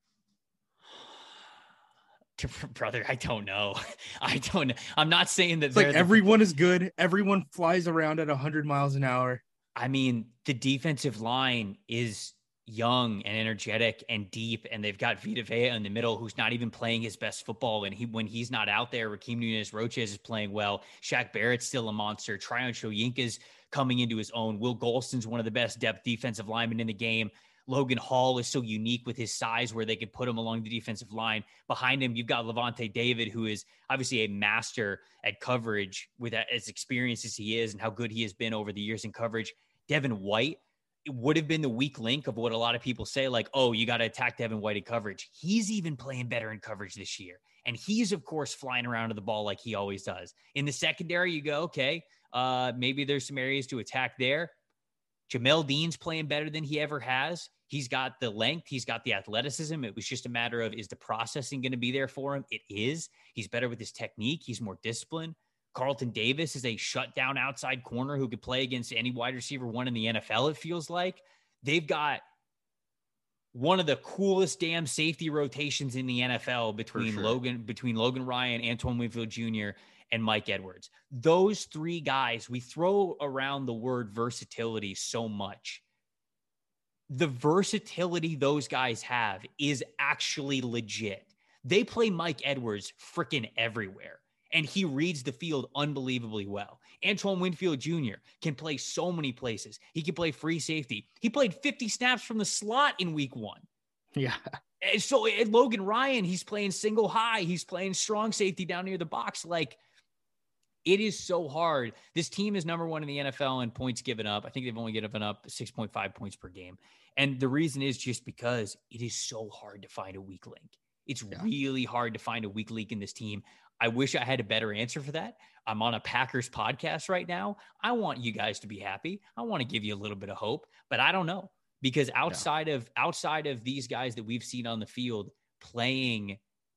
Brother, I don't know. I don't know. I'm not saying that it's like the, everyone is good. Everyone flies around at one hundred miles an hour. I mean, the defensive line is young and energetic and deep, and they've got Vita Vea in the middle, who's not even playing his best football. And he, when he's not out there, Raheem Nunez-Roches is playing well. Shaq Barrett's still a monster. Tryon Shoyinka's coming into his own. Will Golston's one of the best depth defensive linemen in the game. Logan Hall is so unique with his size where they could put him along the defensive line. Behind him, you've got Levante David, who is obviously a master at coverage with as experienced as he is and how good he has been over the years in coverage. Devin White, it would have been the weak link of what a lot of people say, like, oh, you got to attack Devin White in coverage. He's even playing better in coverage this year. And he's, of course, flying around to the ball like he always does. In the secondary, you go, okay, uh, maybe there's some areas to attack there. Jamel Dean's playing better than he ever has. He's got the length. He's got the athleticism. It was just a matter of, is the processing going to be there for him? It is. He's better with his technique. He's more disciplined. Carlton Davis is a shutdown outside corner who could play against any wide receiver one in the N F L, it feels like. They've got one of the coolest damn safety rotations in the N F L between sure. Logan, between Logan Ryan, Antoine Winfield Junior, and Mike Edwards. Those three guys, we throw around the word versatility so much. The versatility those guys have is actually legit. They play Mike Edwards freaking everywhere. And he reads the field unbelievably well. Antoine Winfield Junior can play so many places. He can play free safety. He played fifty snaps from the slot in week one. Yeah. And so and Logan Ryan, he's playing single high. He's playing strong safety down near the box. Like, it is so hard. This team is number one in the N F L in points given up. I think they've only given up six point five points per game. And the reason is just because it is so hard to find a weak link. It's yeah. really hard to find a weak link in this team. I wish I had a better answer for that. I'm on a Packers podcast right now. I want you guys to be happy. I want to give you a little bit of hope, but I don't know. Because outside yeah. of outside of these guys that we've seen on the field playing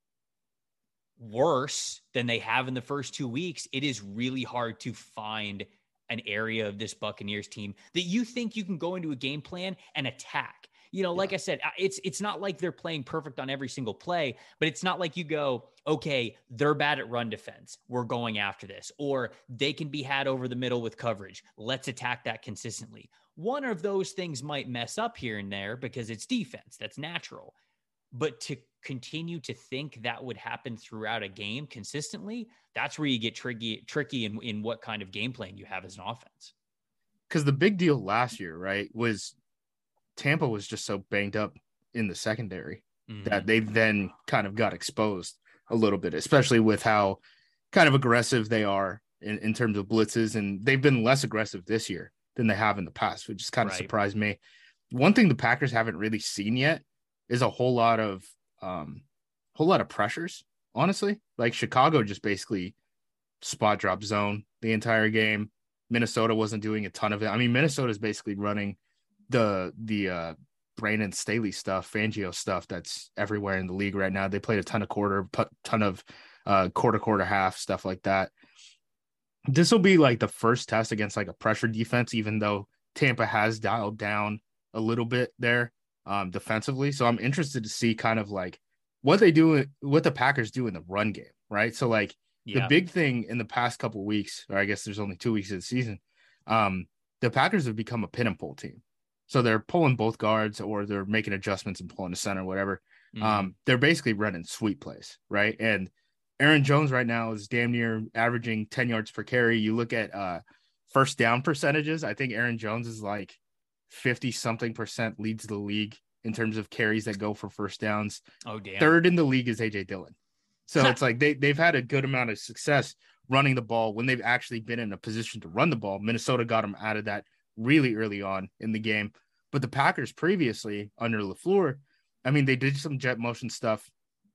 worse than they have in the first two weeks, it is really hard to find an area of this Buccaneers team that you think you can go into a game plan and attack. You know, like yeah. I said, it's it's not like they're playing perfect on every single play, but it's not like you go, okay, they're bad at run defense, we're going after this, or they can be had over the middle with coverage, let's attack that consistently. One of those things might mess up here and there because it's defense. That's natural. But to continue to think that would happen throughout a game consistently, that's where you get tricky, tricky in, in what kind of game plan you have as an offense. Because the big deal last year, right, was Tampa was just so banged up in the secondary mm-hmm. that they then kind of got exposed a little bit, especially with how kind of aggressive they are in, in terms of blitzes. And they've been less aggressive this year than they have in the past, which just kind of right. surprised me. One thing the Packers haven't really seen yet is a whole lot of um, whole lot of pressures, honestly. Like Chicago just basically spot drop zone the entire game. Minnesota wasn't doing a ton of it. I mean, Minnesota is basically running the the uh, Brandon Staley stuff, Fangio stuff that's everywhere in the league right now. They played a ton of quarter, ton of uh, quarter, quarter, half, stuff like that. This will be like the first test against like a pressure defense, even though Tampa has dialed down a little bit there um, defensively. So I'm interested to see kind of like what they do, what the Packers do in the run game, right? So like yeah. the big thing in the past couple of weeks, or I guess there's only two weeks of the season, um, the Packers have become a pin and pull team. So they're pulling both guards or they're making adjustments and pulling the center, whatever. Mm-hmm. Um, they're basically running sweep plays, right? And Aaron Jones right now is damn near averaging ten yards per carry. You look at uh, first down percentages. I think Aaron Jones is like fifty something percent leads the league in terms of carries that go for first downs. Oh, damn. Third in the league is A J Dillon. So it's like they, they've had a good amount of success running the ball when they've actually been in a position to run the ball. Minnesota got them out of that really early on in the game. But the Packers previously under LaFleur, I mean, they did some jet motion stuff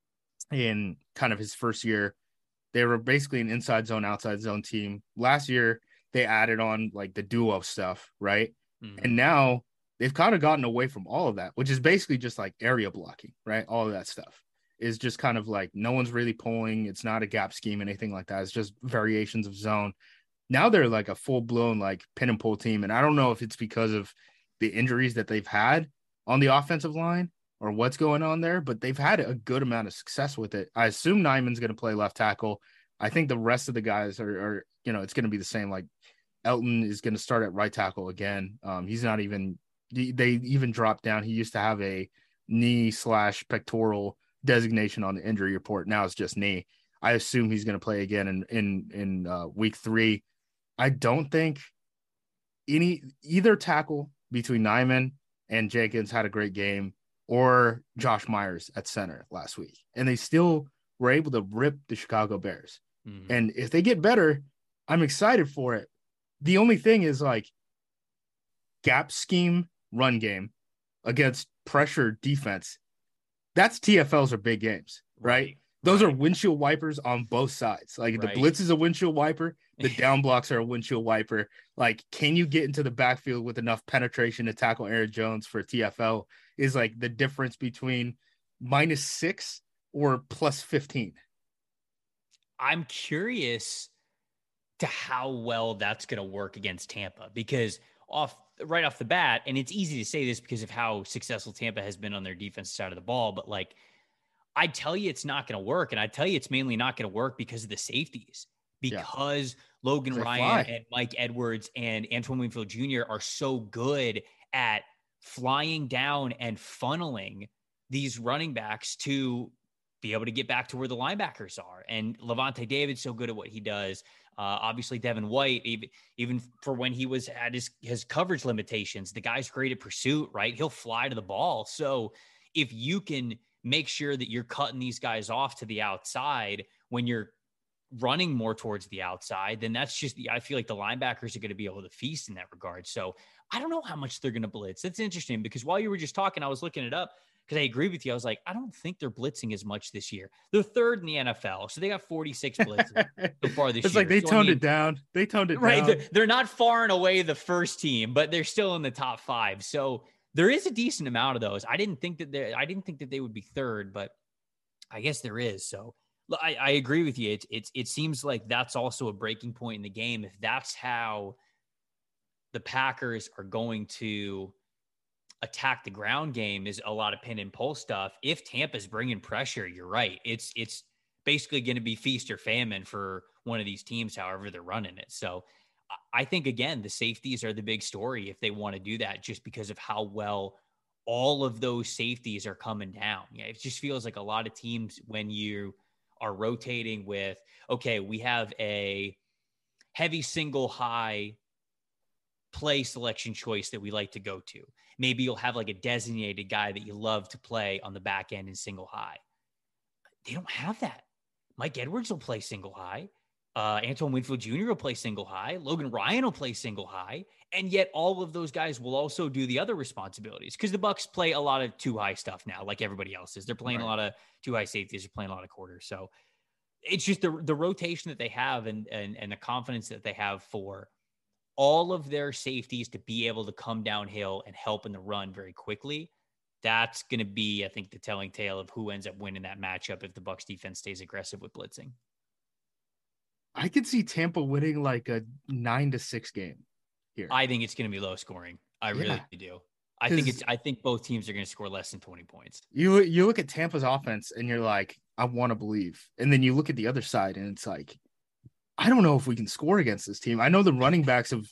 in kind of his first year. They were basically an inside zone, outside zone team. Last year, they added on like the duo stuff, right? Mm-hmm. And now they've kind of gotten away from all of that, which is basically just like area blocking, right? All of that stuff is just kind of like no one's really pulling. It's not a gap scheme, anything like that. It's just variations of zone. Now they're like a full blown like pin and pull team. And I don't know if it's because of the injuries that they've had on the offensive line or what's going on there, but they've had a good amount of success with it. I assume Nyman's going to play left tackle. I think the rest of the guys are, are you know, it's going to be the same. Like Elton is going to start at right tackle again. Um, he's not even, they even dropped down. He used to have a knee slash pectoral designation on the injury report. Now it's just knee. I assume he's going to play again in, in, in uh, week three. I don't think any, either tackle between Nyman and Jenkins had a great game, or Josh Myers at center last week. And they still were able to rip the Chicago Bears. Mm-hmm. And if they get better, I'm excited for it. The only thing is like gap scheme run game against pressure defense. That's T F Ls are big games, right? right. Those right. are windshield wipers on both sides. Like right. the blitz is a windshield wiper. The down blocks are a windshield wiper. Like, can you get into the backfield with enough penetration to tackle Aaron Jones for T F L is like the difference between minus six or plus fifteen. I'm curious to how well that's going to work against Tampa, because off right off the bat, and it's easy to say this because of how successful Tampa has been on their defensive side of the ball, but like, I tell you it's not going to work. And I tell you it's mainly not going to work because of the safeties, because yeah. Logan they Ryan fly. and Mike Edwards and Antoine Winfield Junior are so good at flying down and funneling these running backs to be able to get back to where the linebackers are. And Levante David's so good at what he does. Uh, obviously Devin White, even, even for when he was at his, his coverage limitations, the guy's great at pursuit, right? He'll fly to the ball. So if you can make sure that you're cutting these guys off to the outside when you're running more towards the outside, then that's just the, I feel like the linebackers are going to be able to feast in that regard. So I don't know how much they're going to blitz. That's interesting because while you were just talking, I was looking it up because I agree with you. I was like, I don't think they're blitzing as much this year. They're third in the N F L. So they got forty-six blitzes so far this it's year. like they so, toned I mean, it down. They toned it right, down. They're, they're not far and away the first team, but they're still in the top five. So there is a decent amount of those. I didn't think that they I didn't think that they would be third, but I guess there is. So I, I agree with you. It, it, it seems like that's also a breaking point in the game. If that's how the Packers are going to attack the ground game, is a lot of pin and pull stuff. If Tampa's bringing pressure, you're right. It's, it's basically going to be feast or famine for one of these teams, however they're running it. So I think, again, the safeties are the big story if they want to do that, just because of how well all of those safeties are coming down. Yeah, it just feels like a lot of teams, when you are rotating with, okay, we have a heavy single high play selection choice that we like to go to. Maybe you'll have like a designated guy that you love to play on the back end in single high. They don't have that. Mike Edwards will play single high. Uh, Antoine Winfield Junior will play single high. Logan Ryan will play single high. And yet all of those guys will also do the other responsibilities, because the Bucs play a lot of two high stuff now, like everybody else is. They're playing right. a lot of two high safeties. They're playing a lot of quarters. So it's just the, the rotation that they have and, and, and the confidence that they have for all of their safeties to be able to come downhill and help in the run very quickly. That's going to be, I think, the telling tale of who ends up winning that matchup if the Bucs defense stays aggressive with blitzing. I could see Tampa winning like a nine to six game here. I think it's going to be low scoring. I yeah. really do. I think it's, I think both teams are going to score less than twenty points. You, you look at Tampa's offense and you're like, I want to believe. And then you look at the other side and it's like, I don't know if we can score against this team. I know the running backs have,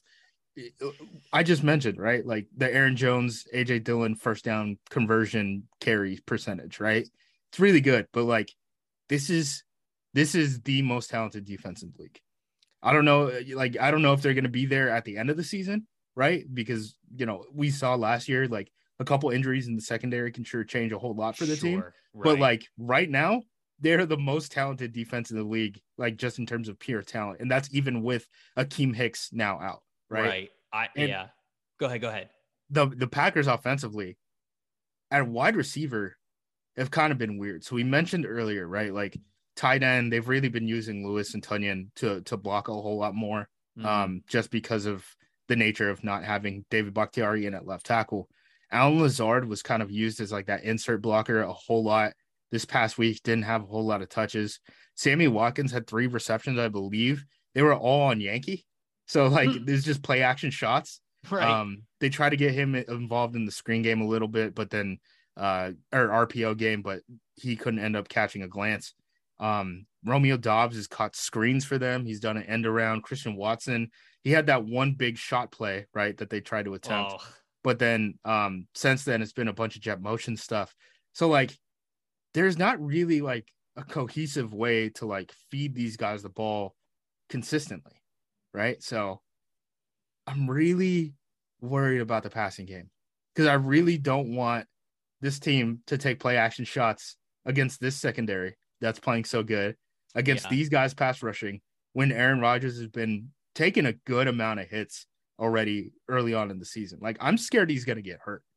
I just mentioned, right? Like the Aaron Jones, A J Dillon first down conversion carry percentage, right? It's really good, but like this is, this is the most talented defense in the league. I don't know. Like, I don't know if they're going to be there at the end of the season, right? Because, you know, we saw last year, like a couple injuries in the secondary can sure change a whole lot for the sure, team. Right. But like right now, they're the most talented defense in the league, like just in terms of pure talent. And that's even with Akeem Hicks now out. Right. Right. I, yeah. Go ahead. Go ahead. The, the Packers offensively at wide receiver have kind of been weird. So we mentioned earlier, right? Like tight end, they've really been using Lewis and Tunyon to, to block a whole lot more mm-hmm. um, just because of the nature of not having David Bakhtiari in at left tackle. Alan Lazard was kind of used as like that insert blocker a whole lot this past week, didn't have a whole lot of touches. Sammy Watkins had three receptions, I believe. They were all on Yankee. So like mm. there's just play action shots. Right. Um, they try to get him involved in the screen game a little bit, but then uh, or R P O game, but he couldn't end up catching a glance. Um, Romeo Dobbs has caught screens for them. He's done an end around. Christian Watson, he had that one big shot play, right, that they tried to attempt. Oh. But then um, since then, it's been a bunch of jet motion stuff. So like, there's not really like a cohesive way to like feed these guys the ball consistently, right? So I'm really worried about the passing game because I really don't want this team to take play action shots against this secondary that's playing so good, against yeah. these guys pass rushing, when Aaron Rodgers has been taking a good amount of hits already early on in the season. Like, I'm scared he's going to get hurt.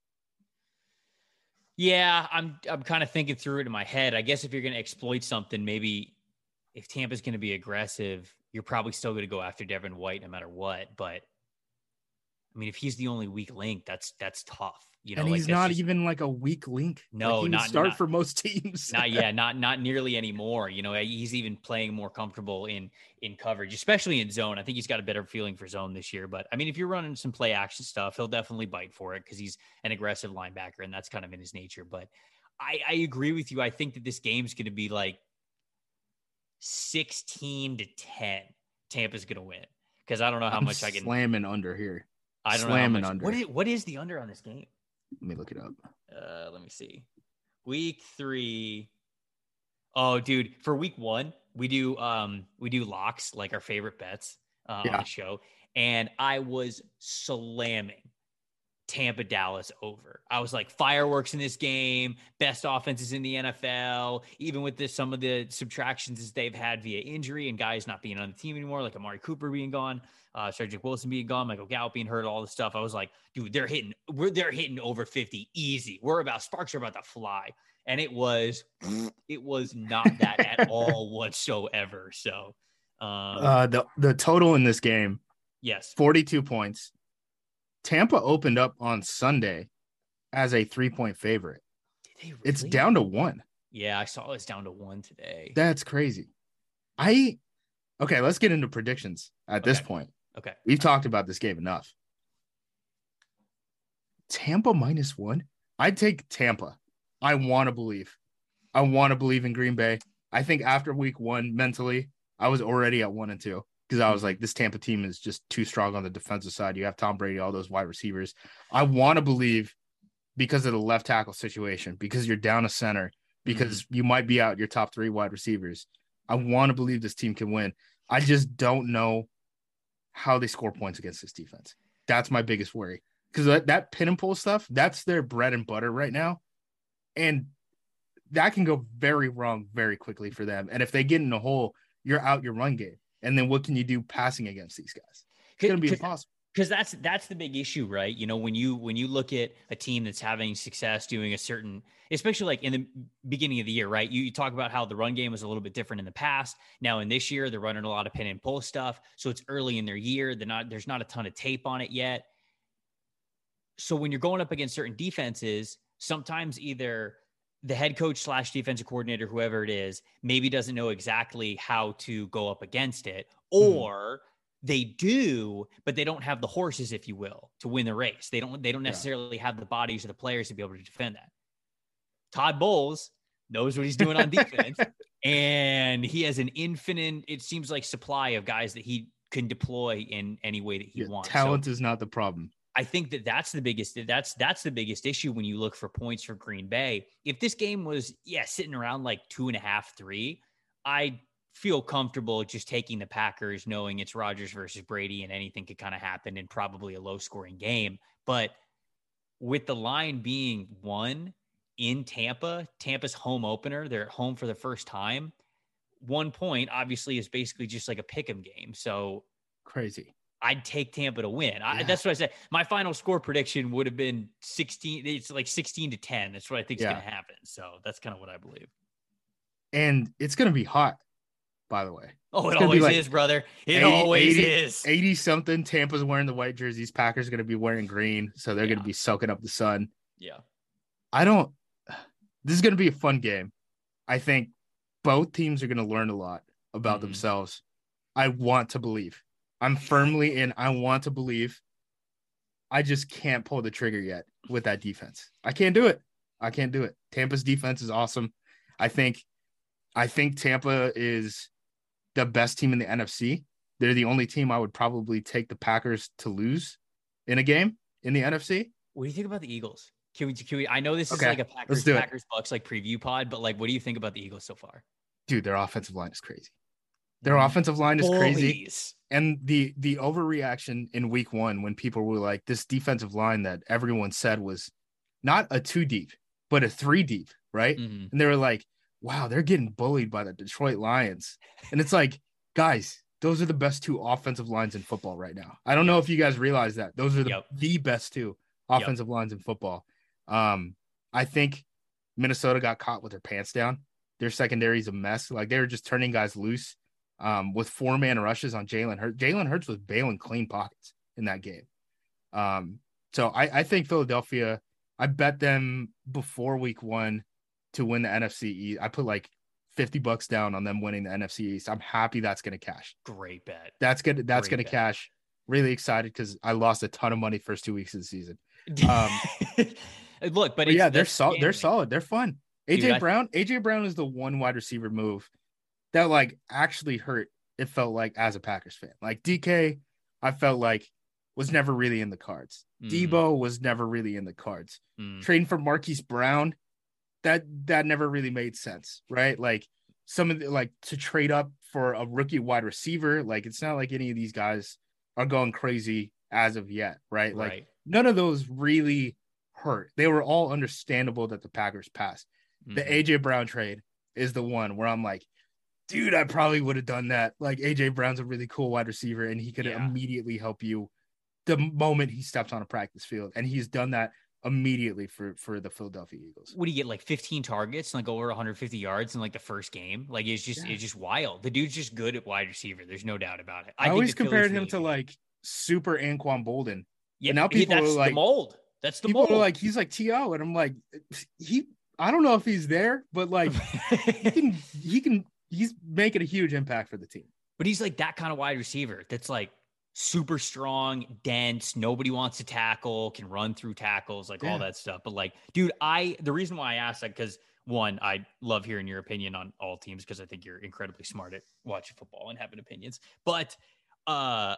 Yeah, I'm I'm kind of thinking through it in my head. I guess if you're going to exploit something, maybe if Tampa's going to be aggressive, you're probably still going to go after Devin White no matter what. But I mean, if he's the only weak link, that's that's tough. You know, and he's like, not just, even like a weak link. No, like he not would start not, for most teams. not yeah, not not nearly anymore. You know, he's even playing more comfortable in in coverage, especially in zone. I think he's got a better feeling for zone this year. But I mean, if you're running some play action stuff, he'll definitely bite for it because he's an aggressive linebacker, and that's kind of in his nature. But I, I agree with you. I think that this game's going to be like sixteen to ten. Tampa's going to win because I don't know how I'm much I can slamming under here. I don't slamming know how much, under. What is, what is the under on this game? Let me look it up. Uh, let me see. Week three. Oh, dude, for week one, we do um we do locks, like our favorite bets uh, yeah. on the show, and I was slamming Tampa Dallas over. I was like, fireworks in this game, best offenses in the N F L, even with this, some of the subtractions they've had via injury and guys not being on the team anymore, like Amari Cooper being gone, uh, Cedric Wilson being gone, Michael Gallup being hurt, all this stuff. I was like, dude, they're hitting, we're they're hitting over fifty easy. We're about sparks are about to fly. And it was, it was not that at all whatsoever. So, um, uh, the the total in this game, yes, forty-two points. Tampa opened up on Sunday as a three-point favorite. Really? It's down to one. Yeah, I saw it's down to one today. That's crazy. I okay. Let's get into predictions at Okay. this point. Okay, We've talked about this game enough. Tampa minus one. I'd take Tampa. I want to believe. I want to believe in Green Bay. I think after week one, mentally, I was already at one and two because I was like, this Tampa team is just too strong on the defensive side. You have Tom Brady, all those wide receivers. I want to believe because of the left tackle situation, because you're down a center, because mm-hmm. you might be out your top three wide receivers. I want to believe this team can win. I just don't know how they score points against this defense. That's my biggest worry. Because that, that pin and pull stuff, that's their bread and butter right now. And that can go very wrong very quickly for them. And if they get in a hole, you're out your run game. And then what can you do passing against these guys? It's going to be impossible. Because that's that's the big issue, right? You know, when you when you look at a team that's having success doing a certain, especially like in the beginning of the year, right? You, you talk about how the run game was a little bit different in the past. Now in this year, they're running a lot of pin and pull stuff. So it's early in their year. They're not, there's not a ton of tape on it yet. So when you're going up against certain defenses, sometimes either the head coach slash defensive coordinator, whoever it is, maybe doesn't know exactly how to go up against it, or mm. they do, but they don't have the horses, if you will, to win the race. They don't, they don't necessarily yeah. have the bodies or the players to be able to defend that. Todd Bowles knows what he's doing on defense, and he has an infinite, it seems like, supply of guys that he can deploy in any way that he yeah, wants. Talent so, is not the problem. I think that that's the biggest, that's, that's the biggest issue when you look for points for Green Bay. If this game was, yeah, sitting around like two and a half, three, I feel comfortable just taking the Packers, knowing it's Rodgers versus Brady and anything could kind of happen in probably a low scoring game. But with the line being one in Tampa, Tampa's home opener, they're at home for the first time. One point obviously is basically just like a pick'em game. So crazy. I'd take Tampa to win. I, yeah. That's what I said. My final score prediction would have been sixteen. It's like sixteen to ten. That's what I think is yeah. going to happen. So that's kind of what I believe. And it's going to be hot, by the way. Oh, it it's always like is, brother. It eighty, always eighty, is. eighty something. Tampa's wearing the white jerseys. Packers going to be wearing green. So they're yeah. going to be soaking up the sun. Yeah. I don't, this is going to be a fun game. I think both teams are going to learn a lot about mm-hmm. themselves. I want to believe. I'm firmly in. I want to believe. I just can't pull the trigger yet with that defense. I can't do it. I can't do it. Tampa's defense is awesome. I think, I think Tampa is the best team in the N F C. They're the only team I would probably take the Packers to lose in a game in the N F C. What do you think about the Eagles? Can we, can we, I know this is okay, like a Packers, Packers Bucks like preview pod, but like, what do you think about the Eagles so far? Dude, their offensive line is crazy. Their offensive line is crazy. Boys. And the the overreaction in week one when people were like, this defensive line that everyone said was not a two deep, but a three deep, right? Mm-hmm. And they were like, wow, they're getting bullied by the Detroit Lions. And it's like, guys, those are the best two offensive lines in football right now. I don't know if you guys realize that. Those are the, yep. the best two offensive yep. lines in football. Um, I think Minnesota got caught with their pants down. Their secondary is a mess. Like, they were just turning guys loose. Um, with four-man rushes on Jalen Hurts. Jalen Hurts was bailing clean pockets in that game. Um, so I, I think Philadelphia, I bet them before week one to win the N F C East. I put like fifty bucks down on them winning the N F C East. I'm happy that's going to cash. Great bet. That's good. That's going to cash. Really excited because I lost a ton of money first two weeks of the season. Um, Look, but, but it's, yeah, they're solid. They're solid. They're fun. A J Dude, Brown, I... A J Brown is the one wide receiver move that like actually hurt. It felt like as a Packers fan, like D K, I felt like was never really in the cards. Mm. Debo was never really in the cards. Mm. Trading for Marquise Brown, that that never really made sense, right? Like some of the, like to trade up for a rookie wide receiver, like it's not like any of these guys are going crazy as of yet, right? Like right. none of those really hurt. They were all understandable that the Packers passed. Mm-hmm. The A J Brown trade is the one where I'm like, dude, I probably would have done that. Like, A J Brown's a really cool wide receiver, and he could yeah. immediately help you the moment he steps on a practice field. And he's done that immediately for, for the Philadelphia Eagles. What do you get, like fifteen targets and like over one hundred fifty yards in like the first game? Like, it's just yeah. it's just wild. The dude's just good at wide receiver. There's no doubt about it. I, I always compared him to like super Anquan Bolden. Yeah, and now people he, that's are like, the mold. That's the people mold. are like, he's like T O, and I'm like, he. I don't know if he's there, but like he can, he can, he's making a huge impact for the team. But he's like that kind of wide receiver that's like super strong, dense. Nobody wants to tackle, can run through tackles, like yeah. all that stuff. But like, dude, I the reason why I asked that because one, I love hearing your opinion on all teams because I think you're incredibly smart at watching football and having opinions. But uh,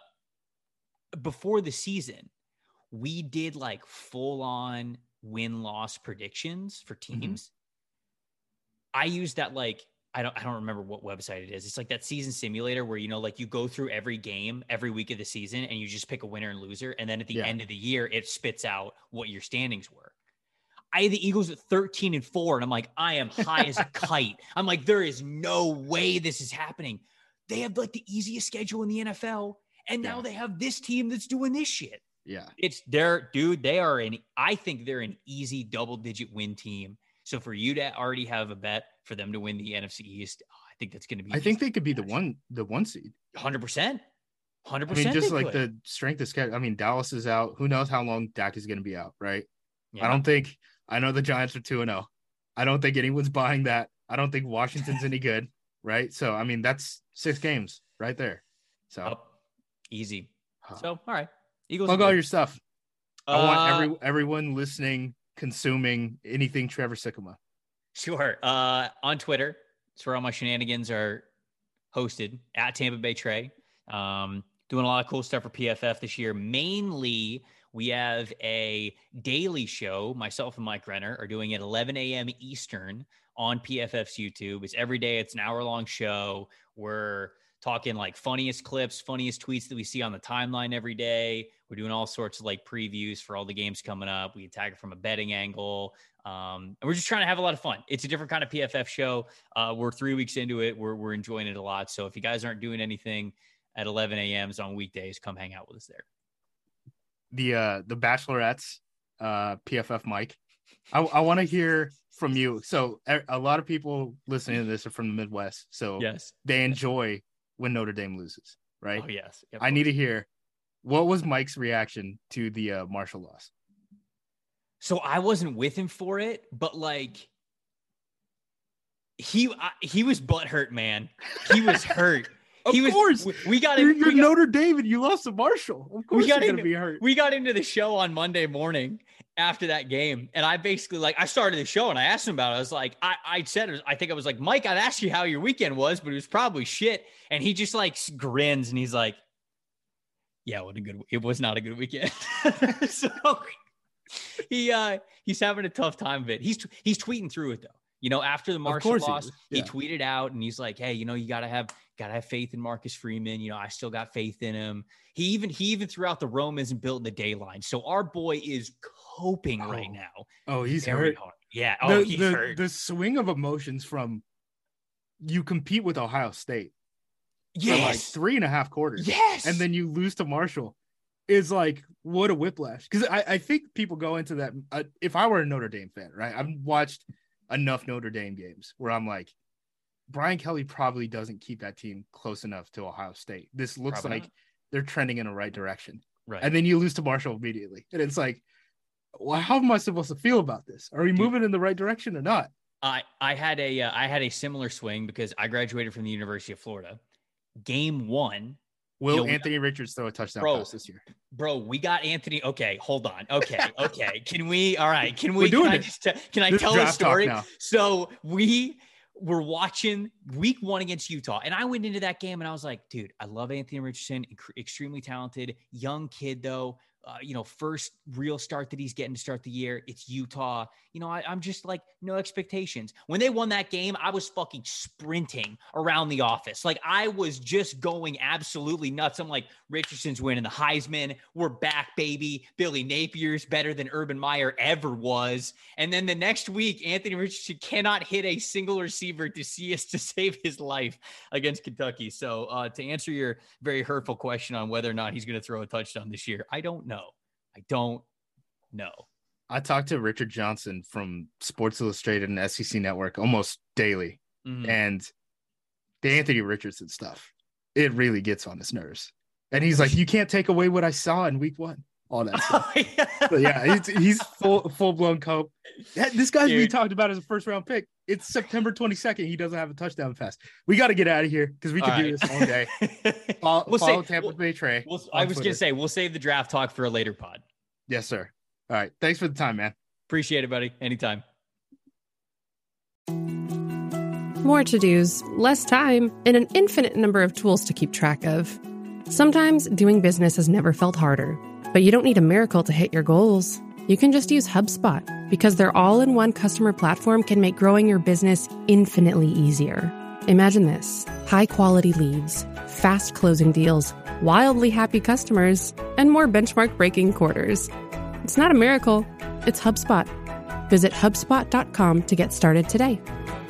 before the season, we did like full on win-loss predictions for teams. Mm-hmm. I used that like I don't I don't remember what website it is. It's like that season simulator where, you know, like you go through every game every week of the season and you just pick a winner and loser, and then at the yeah. end of the year it spits out what your standings were. I had the Eagles at thirteen and four, and I'm like, I am high as a kite. I'm like, there is no way this is happening. They have like the easiest schedule in the N F L, and now yeah. they have this team that's doing this shit. Yeah. It's their dude. They are an, I think they're an easy double digit win team. So for you to already have a bet for them to win the N F C East, oh, I think that's going to be, I think they could be the one, the one seed. one hundred percent. one hundred percent. I mean, just like could. the strength of schedule. I mean, Dallas is out. Who knows how long Dak is going to be out, right? Yeah. I don't think, I know the Giants are two and oh. I don't think anyone's buying that. I don't think Washington's any good, right? So, I mean, that's six games right there. So oh, easy. So, all right. Eagles plug all your stuff. Uh, I want every everyone listening, consuming anything Trevor Sikkema. Sure. Uh, on Twitter, it's where all my shenanigans are hosted, at Tampa Bay Trey. Um, doing a lot of cool stuff for P F F this year. Mainly, we have a daily show. Myself and Mike Renner are doing at eleven a.m. Eastern on P F F's YouTube. It's every day. It's an hour-long show. We're talking like funniest clips, funniest tweets that we see on the timeline every day. We're doing all sorts of like previews for all the games coming up. We attack it from a betting angle. Um, and we're just trying to have a lot of fun. It's a different kind of P F F show. Uh, we're three weeks into it. We're, we're enjoying it a lot. So if you guys aren't doing anything at eleven a.m. on weekdays, come hang out with us there. The, uh, the Bachelorette's uh, P F F Mike. I, I want to hear from you. So a, a lot of people listening to this are from the Midwest. So yes, they enjoy when Notre Dame loses, right? Oh, yes. I need to hear, what was Mike's reaction to the uh, Marshall loss? So I wasn't with him for it, but like he I, he was butthurt, man. He was hurt. Of he was, course. We, we got You're, in, you're we got, Notre Dame and you lost to Marshall. Of course we got you're into, gonna be hurt. We got into the show on Monday morning after that game, and I basically like I started the show and I asked him about it. I was like, I, I said, it was, I think I was like, Mike, I'd ask you how your weekend was, but it was probably shit. And he just like grins and he's like, yeah, what a good. It was not a good weekend. So he uh, he's having a tough time of it. He's he's tweeting through it though. You know, after the Marshall loss, he, yeah. he tweeted out and he's like, hey, you know, you gotta have gotta have faith in Marcus Freeman. You know, I still got faith in him. He even he even threw out the Romans and built the day line. So our boy is coping oh. right now. Oh, he's hurt. Hard. Yeah. Oh, the, he's the, hurt. The swing of emotions from you compete with Ohio State. Yes. For like three and a half quarters. Yes. And then you lose to Marshall. Is like, what a whiplash. Because I, I think people go into that. Uh, if I were a Notre Dame fan, right? I've watched enough Notre Dame games where I'm like, Brian Kelly probably doesn't keep that team close enough to Ohio State. This looks probably like not. They're trending in the right direction. Right. And then you lose to Marshall immediately. And it's like, well, how am I supposed to feel about this? Are we Dude, moving in the right direction or not? I, I had a uh, I had a similar swing because I graduated from the University of Florida. Game one. Will you know, Anthony Richards throw a touchdown bro, pass this year? Bro, we got Anthony. Okay, hold on. Okay, okay. Can we? All right. Can we? We're doing can I it. just t- can I this tell a story? Now. So we were watching week one against Utah, and I went into that game and I was like, dude, I love Anthony Richardson, inc- extremely talented, young kid though, uh, you know, first real start that he's getting to start the year. It's Utah. You know, I, I'm just like, no expectations. When they won that game, I was fucking sprinting around the office. Like I was just going absolutely nuts. I'm like, Richardson's winning the Heisman. We're back, baby. Billy Napier's better than Urban Meyer ever was. And then the next week, Anthony Richardson cannot hit a single receiver to see us to save his life against Kentucky. So uh, to answer your very hurtful question on whether or not he's going to throw a touchdown this year, I don't know. I don't know. I talk to Richard Johnson from Sports Illustrated and S E C Network almost daily. Mm-hmm. And the Anthony Richardson stuff, it really gets on his nerves. And he's like, you can't take away what I saw in week one. All that stuff. Oh, yeah. But yeah, he's, he's full, full-blown cope. This guy's we talked about as a first-round pick. It's September twenty-second. He doesn't have a touchdown pass. We got to get out of here because we can do right. this all day. Follow, we'll follow say, Tampa we'll, Bay Trey. We'll, I was going to say, we'll save the draft talk for a later pod. Yes, sir. All right. Thanks for the time, man. Appreciate it, buddy. Anytime. More to-dos, less time, and an infinite number of tools to keep track of. Sometimes doing business has never felt harder, but you don't need a miracle to hit your goals. You can just use HubSpot because their all-in-one customer platform can make growing your business infinitely easier. Imagine this: high-quality leads, fast closing deals, wildly happy customers, and more benchmark-breaking quarters. It's not a miracle, it's HubSpot. Visit HubSpot dot com to get started today.